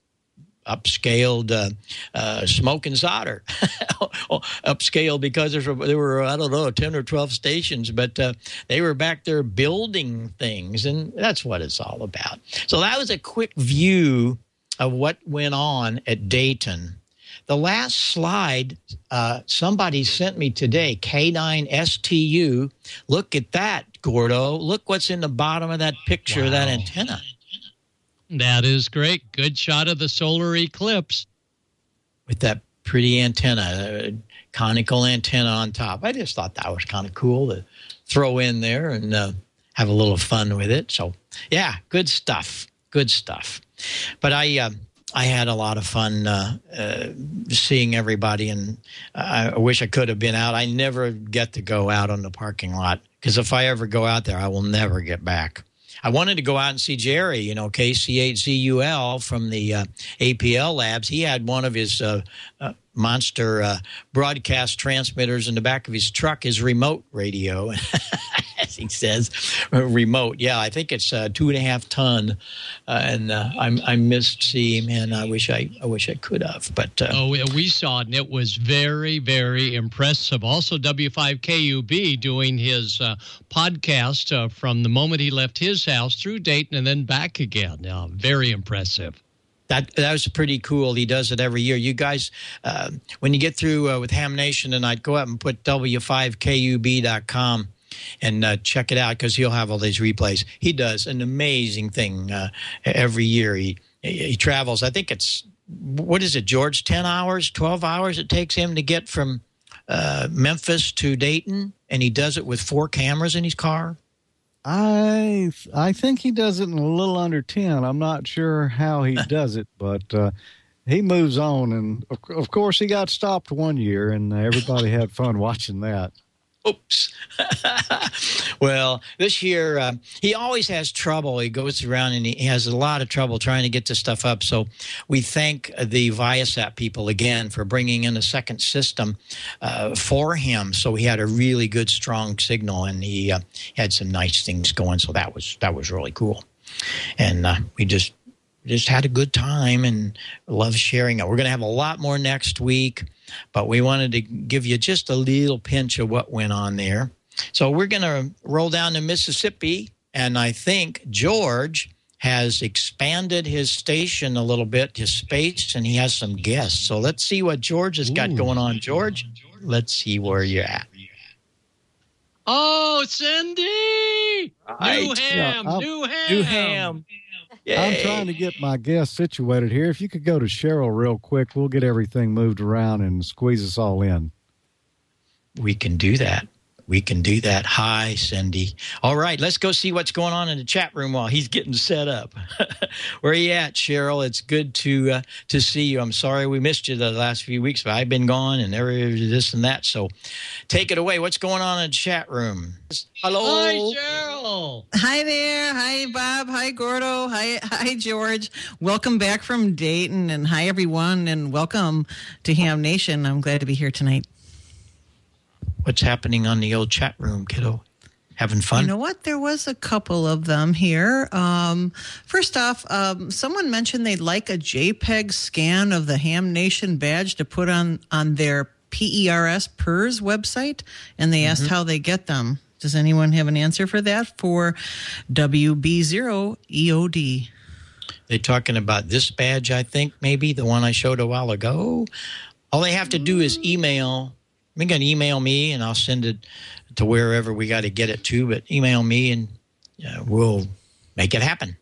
upscaled smoke and solder. Upscaled because there were, I don't know, 10 or 12 stations, but they were back there building things, and that's what it's all about. So that was a quick view of what went on at Dayton. The last slide somebody sent me today, K9STU. Look at that, Gordo. Look what's in the bottom of that picture, that antenna. That is great. Good shot of the solar eclipse. With that pretty antenna, conical antenna on top. I just thought that was kind of cool to throw in there and have a little fun with it. So, yeah, good stuff. Good stuff. But I had a lot of fun seeing everybody, and I wish I could have been out. I never get to go out on the parking lot, because if I ever go out there, I will never get back. I wanted to go out and see Jerry, KC8ZUL from the APL labs. He had one of his monster broadcast transmitters in the back of his truck, his remote radio. As he says, remote. Yeah, I think it's 2.5 ton, and I missed seeing him, and I wish I could have. But we saw it, and it was very, very impressive. Also, W5KUB doing his podcast from the moment he left his house through Dayton and then back again. Very impressive. That was pretty cool. He does it every year. You guys, when you get through with Ham Nation tonight, go up and put W5KUB.com and check it out, because he'll have all these replays. He does an amazing thing every year. He travels. I think it's, what is it, George, 10 hours, 12 hours it takes him to get from Memphis to Dayton, and he does it with 4 cameras in his car. I think he does it in a little under 10. I'm not sure how he does it, but he moves on. And, of course, he got stopped one year, and everybody had fun watching that. Oops. Well, this year, he always has trouble. He goes around and he has a lot of trouble trying to get this stuff up. So we thank the Viasat people again for bringing in a second system for him. So he had a really good, strong signal, and he had some nice things going. So that was really cool. And we just had a good time and love sharing it. We're going to have a lot more next week, but we wanted to give you just a little pinch of what went on there. So we're going to roll down to Mississippi, and I think George has expanded his station a little bit, his space, and he has some guests. So let's see what George has got going on. George, let's see where you're at. Oh, Cindy! New ham. Yay. I'm trying to get my guests situated here. If you could go to Cheryl real quick, we'll get everything moved around and squeeze us all in. We can do that. Hi, Cindy. All right, let's go see what's going on in the chat room while he's getting set up. Where are you at, Cheryl? It's good to see you. I'm sorry we missed you the last few weeks, but I've been gone and this and that. So take it away. What's going on in the chat room? Hello. Hi, Cheryl. Hi there. Hi, Bob. Hi, Gordo. Hi, George. Welcome back from Dayton, and hi, everyone, and welcome to Ham Nation. I'm glad to be here tonight. What's happening on the old chat room, kiddo? Having fun? You know what? There was a couple of them here. First off, someone mentioned they'd like a JPEG scan of the Ham Nation badge to put on their PERS website, and they asked how they get them. Does anyone have an answer for that for WB0EOD? They're talking about this badge, I think, maybe, the one I showed a while ago. All they have to do is email. They're going to email me, and I'll send it to wherever we got to get it to. But email me, and we'll make it happen.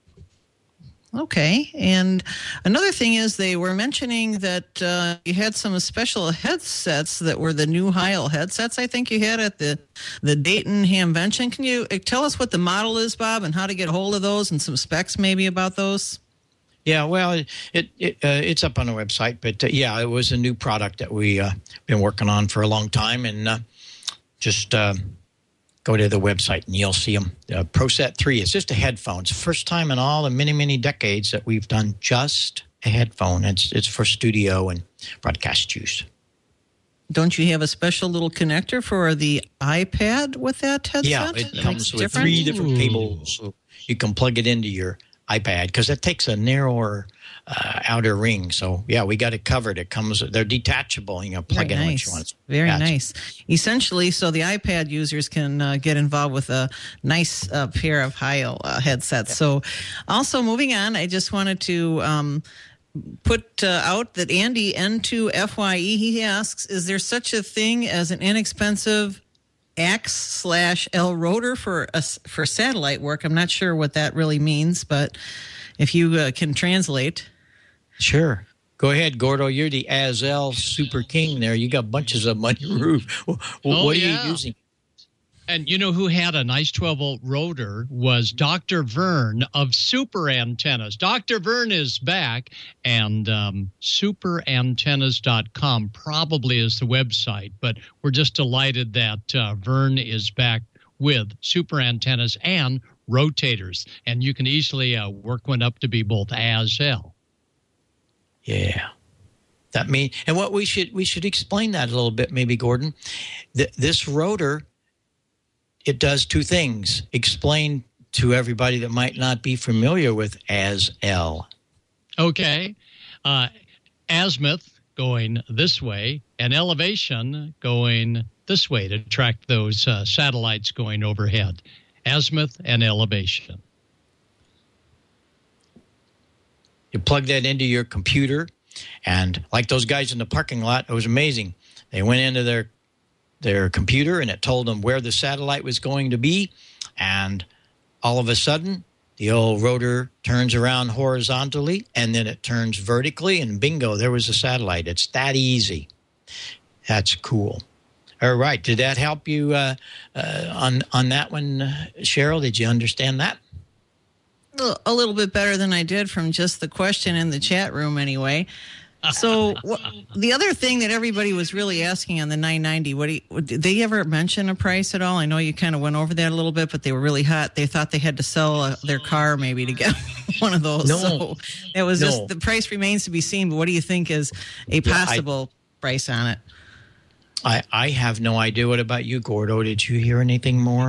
Okay. And another thing is they were mentioning that you had some special headsets that were the new Heil headsets, I think you had at the Dayton Hamvention. Can you tell us what the model is, Bob, and how to get a hold of those and some specs maybe about those? Yeah, well, it's up on the website, but yeah, it was a new product that we been working on for a long time, and just go to the website and you'll see them. ProSet 3 is just a headphone. It's the first time in all the many, many decades that we've done just a headphone. It's for studio and broadcast use. Don't you have a special little connector for the iPad with that headset? Yeah, it comes with 3 different cables. So you can plug it into your iPad because it takes a narrower outer ring. So yeah, we got it covered. They're detachable. You know, plug in what you want. Very nice. Essentially, so the iPad users can get involved with a nice pair of Heil headsets. Yeah. So also moving on, I just wanted to put out that Andy N2FYE, he asks, is there such a thing as an inexpensive X/L rotor for satellite work? I'm not sure what that really means, but if you can translate. Sure. Go ahead, Gordo. You're the ASL super king there. You got bunches of them on your roof. What are you using? And you know who had a nice 12-volt rotor was Dr. Vern of Super Antennas. Dr. Vern is back, and superantennas.com probably is the website. But we're just delighted that Vern is back with Super Antennas and rotators. And you can easily work one up to be both ASL. Yeah. That mean, and what we should explain that a little bit, maybe, Gordon. This rotor, it does 2 things. Explain to everybody that might not be familiar with ASL. Okay. Azimuth going this way and elevation going this way to track those satellites going overhead. Azimuth and elevation. You plug that into your computer, and like those guys in the parking lot, it was amazing. They went into their computer, and it told them where the satellite was going to be, and all of a sudden, the old rotor turns around horizontally, and then it turns vertically, and bingo, there was a satellite. It's that easy. That's cool. All right. Did that help you on that one, Cheryl? Did you understand that? A little bit better than I did from just the question in the chat room anyway. So the other thing that everybody was really asking on the 990, did they ever mention a price at all? I know you kind of went over that a little bit, but they were really hot. They thought they had to sell their car maybe to get one of those. No. So it was just the price remains to be seen. But what do you think is a possible price on it? I have no idea. What about you, Gordo? Did you hear anything more?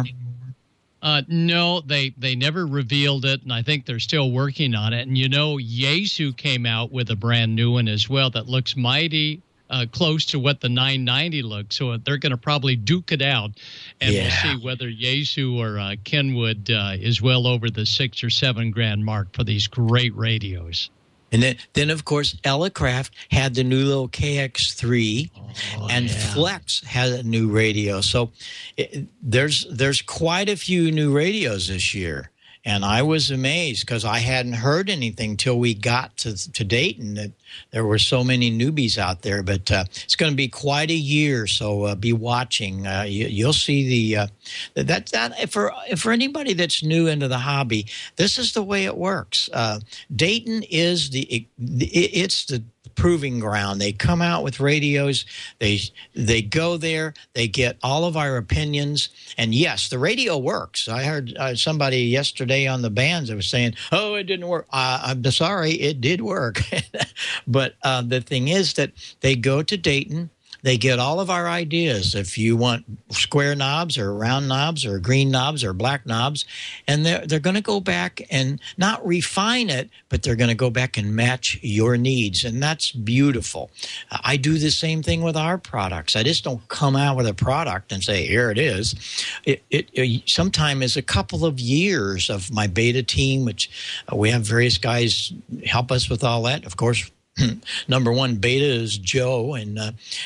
No, they never revealed it, and I think they're still working on it. And, Yaesu came out with a brand new one as well that looks mighty close to what the 990 looks. So they're going to probably duke it out, and we'll see whether Yaesu or Kenwood is well over the $6,000 or $7,000 mark for these great radios. And then, of course, Elecraft had the new little KX3, and Flex had a new radio. So there's quite a few new radios this year. And I was amazed because I hadn't heard anything till we got to Dayton that there were so many newbies out there. But it's going to be quite a year, so be watching. You'll see that for anybody that's new into the hobby, this is the way it works. Dayton is it's the proving ground. They come out with radios. They go there. They get all of our opinions. And yes, the radio works. I heard somebody yesterday on the bands that was saying, "Oh, it didn't work." I'm sorry, it did work. But the thing is that they go to Dayton. They get all of our ideas. If you want square knobs or round knobs or green knobs or black knobs, and they're going to go back and not refine it, but they're going to go back and match your needs, and that's beautiful. I do the same thing with our products. I just don't come out with a product and say, "Here it is." It sometimes is a couple of years of my beta team, which we have various guys help us with all that. Of course, number one beta is Joe, and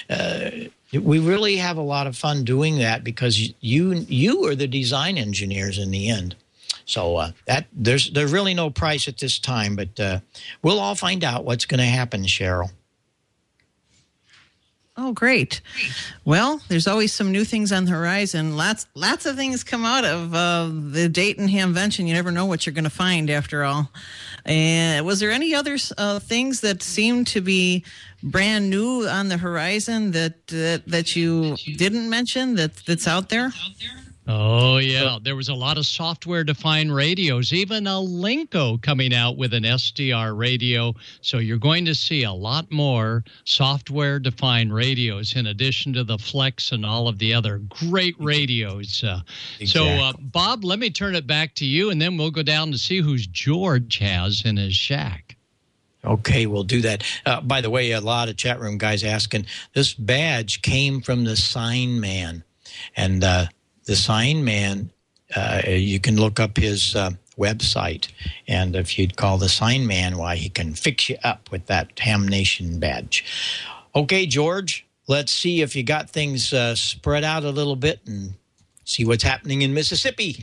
we really have a lot of fun doing that because you are the design engineers in the end. So there's really no price at this time, but we'll all find out what's going to happen, Cheryl. Oh, great. Well, there's always some new things on the horizon. Lots of things come out of the Dayton Hamvention. You never know what you're going to find after all. And was there any other things that seemed to be brand new on the horizon that you didn't mention that's out there? Oh, yeah. There was a lot of software-defined radios, even a Linko coming out with an SDR radio. So you're going to see a lot more software-defined radios in addition to the Flex and all of the other great radios. Exactly. So, Bob, let me turn it back to you, and then we'll go down to see who's George has in his shack. Okay, we'll do that. By the way, a lot of chat room guys asking, this badge came from the Sign Man. And the Sign Man, you can look up his website, and if you'd call the Sign Man, why, he can fix you up with that Ham Nation badge. Okay, George, let's see if you got things spread out a little bit and see what's happening in Mississippi.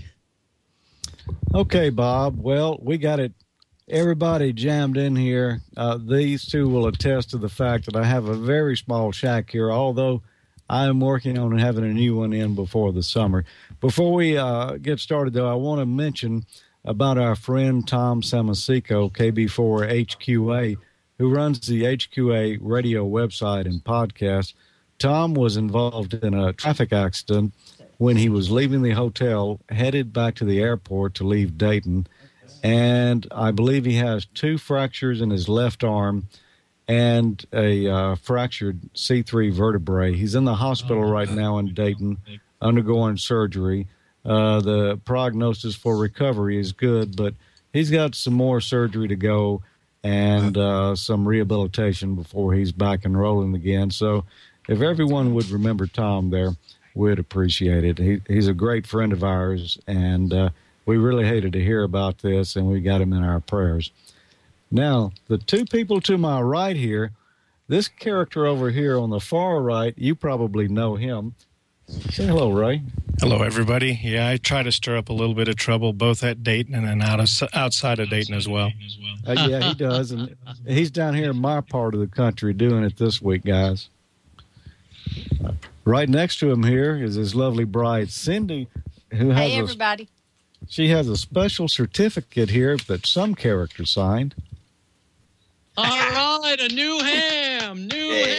Okay, Bob. Well, we got it. Everybody jammed in here. These two will attest to the fact that I have a very small shack here, although I'm working on having a new one in before the summer. Before we get started, though, I want to mention about our friend Tom Samasico, KB4HQA, who runs the HQA radio website and podcast. Tom was involved in a traffic accident when he was leaving the hotel, headed back to the airport to leave Dayton. And I believe he has 2 fractures in his left arm and a fractured C3 vertebrae. He's in the hospital right now in Dayton, undergoing surgery. The prognosis for recovery is good, but he's got some more surgery to go and some rehabilitation before he's back and rolling again. So if everyone would remember Tom there, we'd appreciate it. He's a great friend of ours, and we really hated to hear about this, and we got him in our prayers. Now, the 2 people to my right here, this character over here on the far right, you probably know him. Say hello, Ray. Hello, everybody. Yeah, I try to stir up a little bit of trouble both at Dayton and then outside of Dayton as well. Yeah, he does. And he's down here in my part of the country doing it this week, guys. Right next to him here is his lovely bride, Cindy, who has everybody. She has a special certificate here that some character signed. All right, a new ham.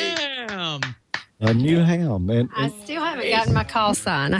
A new ham. And I still haven't gotten my call sign.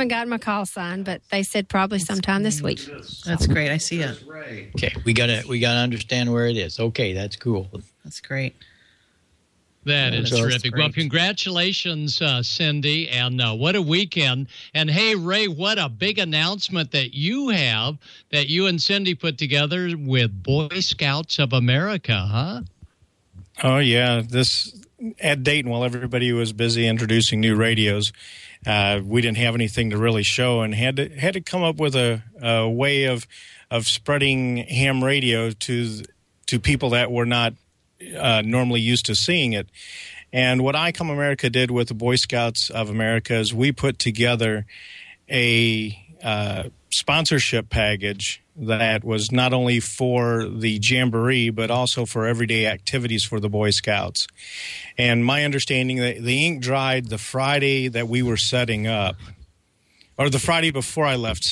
But they said probably sometime this week. That's great. I see it. Okay, we gotta understand where it is. Okay, that's cool. That's great. That is terrific. Well, congratulations, Cindy, and what a weekend. And hey, Ray, what a big announcement that you and Cindy put together with Boy Scouts of America, huh? Oh, yeah. This at Dayton, while everybody was busy introducing new radios, we didn't have anything to really show and had to come up with a way of spreading ham radio to people that were not normally used to seeing it. And what ICOM America did with the Boy Scouts of America is we put together a sponsorship package that was not only for the Jamboree, but also for everyday activities for the Boy Scouts. And my understanding that the ink dried the Friday that we were setting up, or the Friday before I left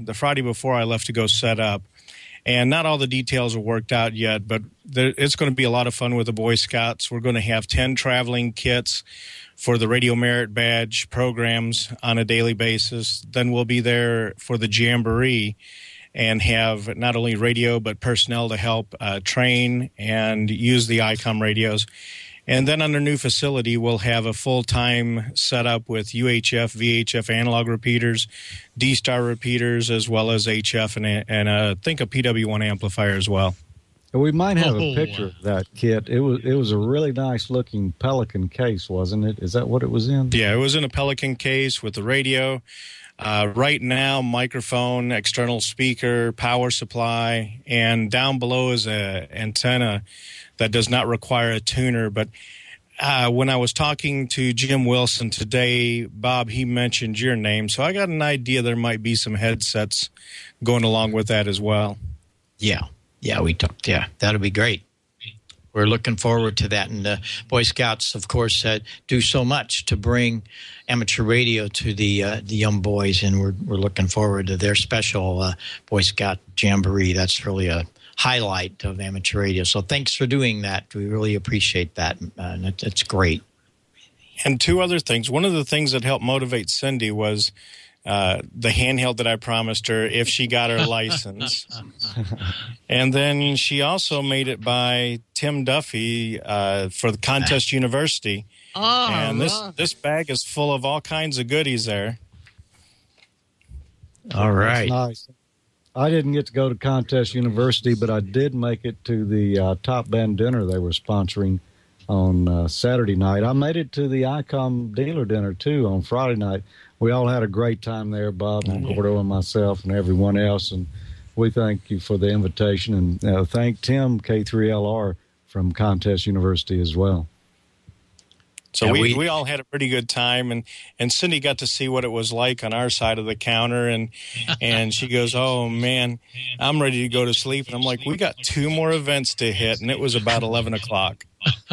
to go set up. And not all the details are worked out yet, but it's going to be a lot of fun with the Boy Scouts. We're going to have 10 traveling kits for the Radio Merit Badge programs on a daily basis. Then we'll be there for the Jamboree and have not only radio but personnel to help train and use the ICOM radios. And then on the new facility, we'll have a full-time setup with UHF, VHF analog repeaters, D-Star repeaters, as well as HF and I think a PW1 amplifier as well. We might have a picture of that kit. It was a really nice-looking Pelican case, wasn't it? Is that what it was in? Yeah, it was in a Pelican case with the radio. Right now, microphone, external speaker, power supply, and down below is an antenna that does not require a tuner. But when I was talking to Jim Wilson today, Bob, he mentioned your name. So I got an idea there might be some headsets going along with that as well. Yeah, we talked. Yeah, that'll be great. We're looking forward to that. And the Boy Scouts, of course, do so much to bring amateur radio to the young boys, and we're looking forward to their special Boy Scout Jamboree. That's really a highlight of amateur radio. So thanks for doing that. We really appreciate that. It's great. And two other things. One of the things that helped motivate Cindy was the handheld that I promised her if she got her license. And then she also made it by Tim Duffy for the Contest University. Oh, and this bag is full of all kinds of goodies there. All right. That's nice. I didn't get to go to Contest University, but I did make it to the Top Band dinner they were sponsoring on Saturday night. I made it to the ICOM dealer dinner, too, on Friday night. We all had a great time there, Bob and Gordo and myself and everyone else, and we thank you for the invitation, and thank Tim, K3LR, from Contest University as well. So yeah, we all had a pretty good time, and Cindy got to see what it was like on our side of the counter, and she goes, "Oh, man, I'm ready to go to sleep." And I'm like, we got 2 more events to hit, and it was about 11 o'clock.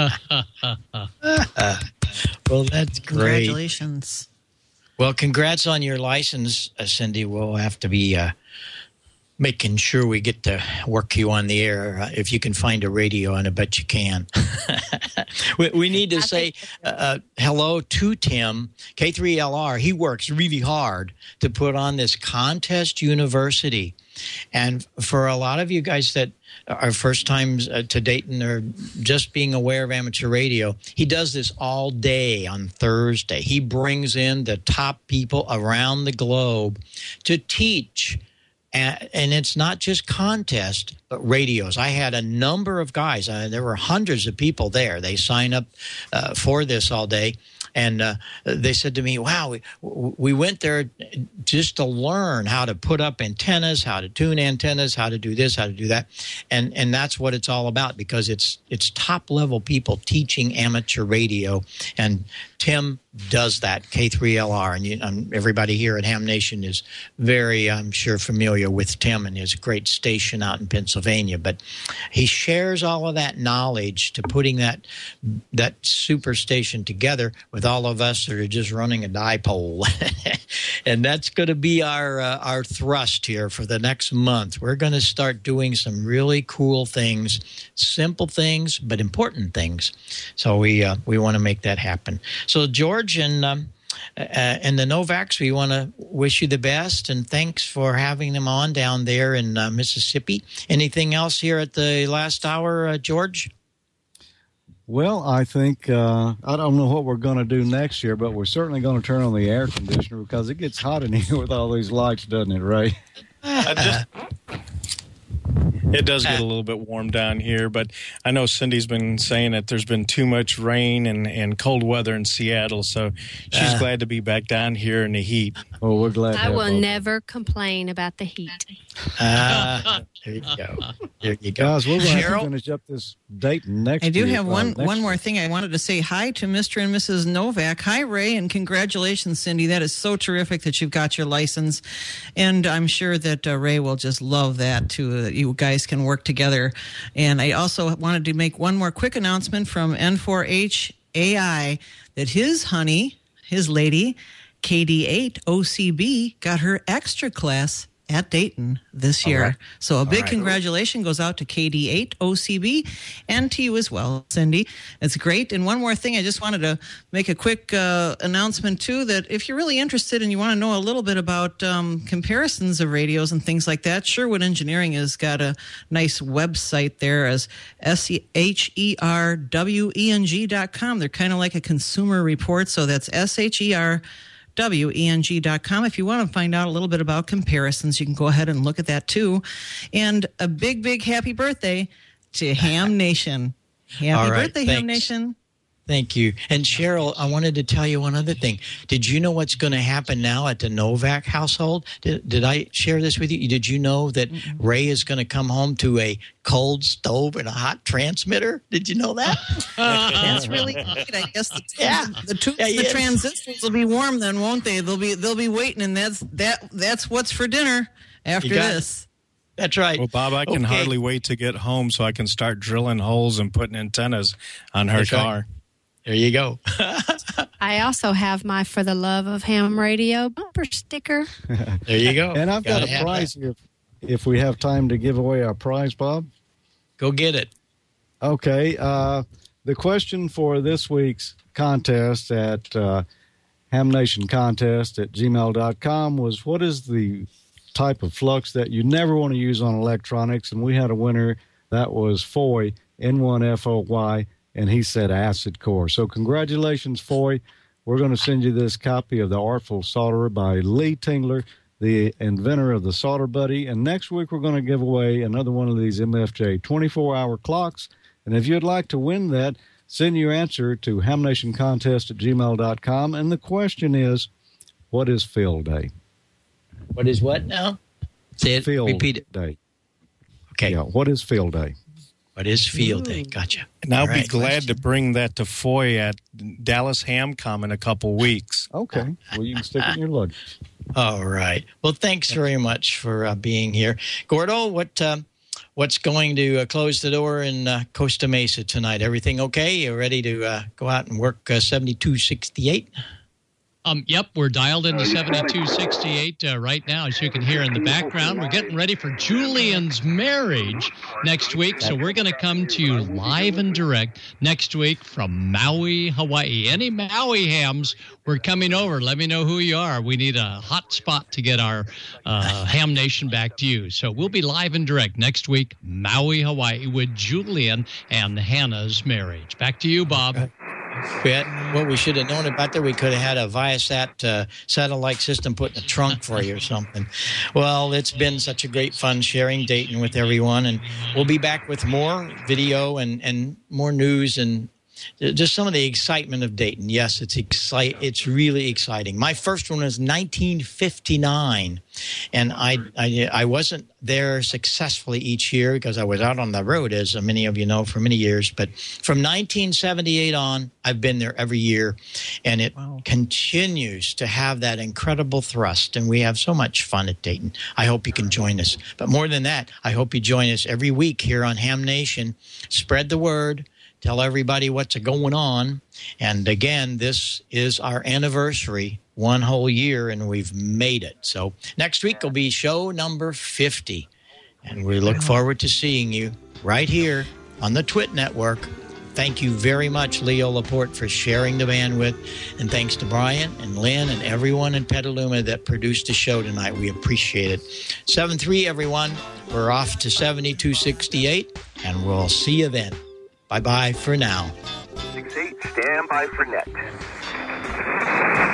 Well, that's great. Congratulations. Well, congrats on your license, Cindy. We'll have to be making sure we get to work you on the air if you can find a radio, and I bet you can. we need to say hello to Tim, K3LR. He works really hard to put on this Contest University. And for a lot of you guys that are first times to Dayton or just being aware of amateur radio, he does this all day on Thursday. He brings in the top people around the globe to teach. And it's not just contest, but radios. I had a number of guys. There were hundreds of people there. They sign up for this all day. And they said to me, wow, we went there just to learn how to put up antennas, how to tune antennas, how to do this, how to do that. And that's what it's all about, because it's top-level people teaching amateur radio. And Tim does that, K3LR. And everybody here at Ham Nation is very, I'm sure, familiar with Tim and his great station out in Pennsylvania. But he shares all of that knowledge to putting that super station together with all of us that are just running a dipole. And that's going to be our thrust here for the next month. We're going to start doing some really cool things, simple things, but important things. So we want to make that happen. So George and the Novaks, we want to wish you the best, and thanks for having them on down there in Mississippi. Anything else here at the last hour, George? Well, I think I don't know what we're going to do next year, but we're certainly going to turn on the air conditioner because it gets hot in here with all these lights, doesn't it, Ray? It does get a little bit warm down here, but I know Cindy's been saying that there's been too much rain and cold weather in Seattle, so she's glad to be back down here in the heat. Oh, we're glad. I will never complain about the heat. There you go. There you go. Guys, we're going to finish up this Dayton next I do week, have one more thing. I wanted to say hi to Mr. and Mrs. Novak. Hi, Ray, and congratulations, Cindy. That is so terrific that you've got your license. And I'm sure that Ray will just love that, too, that you guys can work together. And I also wanted to make one more quick announcement from N4H AI that his honey, his lady, KD8 OCB, got her extra class at Dayton this year. Right. So a big congratulations goes out to KD8 OCB and to you as well, Cindy. It's great. And one more thing, I just wanted to make a quick announcement too, that if you're really interested and you want to know a little bit about comparisons of radios and things like that, Sherwood Engineering has got a nice website there as SHERWENG.com. They're kind of like a consumer report. So that's SHERWENG.com. If you want to find out a little bit about comparisons, you can go ahead and look at that too. And a big, big happy birthday to Ham Nation. Happy birthday, thanks. Ham Nation. Thank you. And Cheryl, I wanted to tell you one other thing. Did you know what's going to happen now at the Novak household? Did I share this with you? Did you know that Ray is going to come home to a cold stove and a hot transmitter? Did you know that? That's really neat. I guess the transistors will be warm then, won't they? They'll be waiting, and that's what's for dinner after this. That's right. Well, Bob, I can hardly wait to get home so I can start drilling holes and putting antennas on her car. Right. There you go. I also have my For the Love of Ham Radio bumper sticker. There you go. And I've got a prize here if we have time to give away our prize, Bob. Go get it. Okay. The question for this week's contest at hamnationcontest@gmail.com was, what is the type of flux that you never want to use on electronics? And we had a winner that was Foy, N1FOY, and he said acid core. So congratulations, Foy. We're going to send you this copy of The Artful Solderer by Lee Tingler, the inventor of the Solder Buddy. And next week we're going to give away another one of these MFJ 24-hour clocks. And if you'd like to win that, send your answer to hamnationcontest@gmail.com. And the question is, what is Field Day? What is what now? Say it. Repeat it. Day. Okay. Yeah, what is Field Day? What is Field Day? Gotcha. And I'll be glad to bring that to Foy at Dallas HamCom in a couple weeks. Okay. Well, you can stick it in your luggage. All right. Well, thanks very much for being here. Gordo, what's going to close the door in Costa Mesa tonight? Everything okay? You ready to go out and work 7268? Yep, we're dialed into 7268 right now, as you can hear in the background. We're getting ready for Julian's marriage next week, so we're going to come to you live and direct next week from Maui, Hawaii. Any Maui hams, we're coming over. Let me know who you are. We need a hot spot to get our Ham Nation back to you. So we'll be live and direct next week, Maui, Hawaii, with Julian and Hannah's marriage. Back to you, Bob. What we should have known about that, we could have had a Viasat satellite system put in the trunk for you or something. Well, it's been such a great fun sharing Dayton with everyone, and we'll be back with more video and more news and just some of the excitement of Dayton. Yes, it's really exciting. My first one was 1959, and I wasn't there successfully each year because I was out on the road, as many of you know, for many years. But from 1978 on, I've been there every year, and it continues to have that incredible thrust, and we have so much fun at Dayton. I hope you can join us. But more than that, I hope you join us every week here on Ham Nation. Spread the word. tell everybody what's going on. And again, this is our anniversary, 1 whole year, and we've made it. So next week will be show number 50. And we look forward to seeing you right here on the Twit Network. Thank you very much, Leo Laporte, for sharing the bandwidth. And thanks to Brian and Lynn and everyone in Petaluma that produced the show tonight. We appreciate it. 7-3, everyone. We're off to 7268, and we'll see you then. Bye-bye for now. 6-8, stand by for net.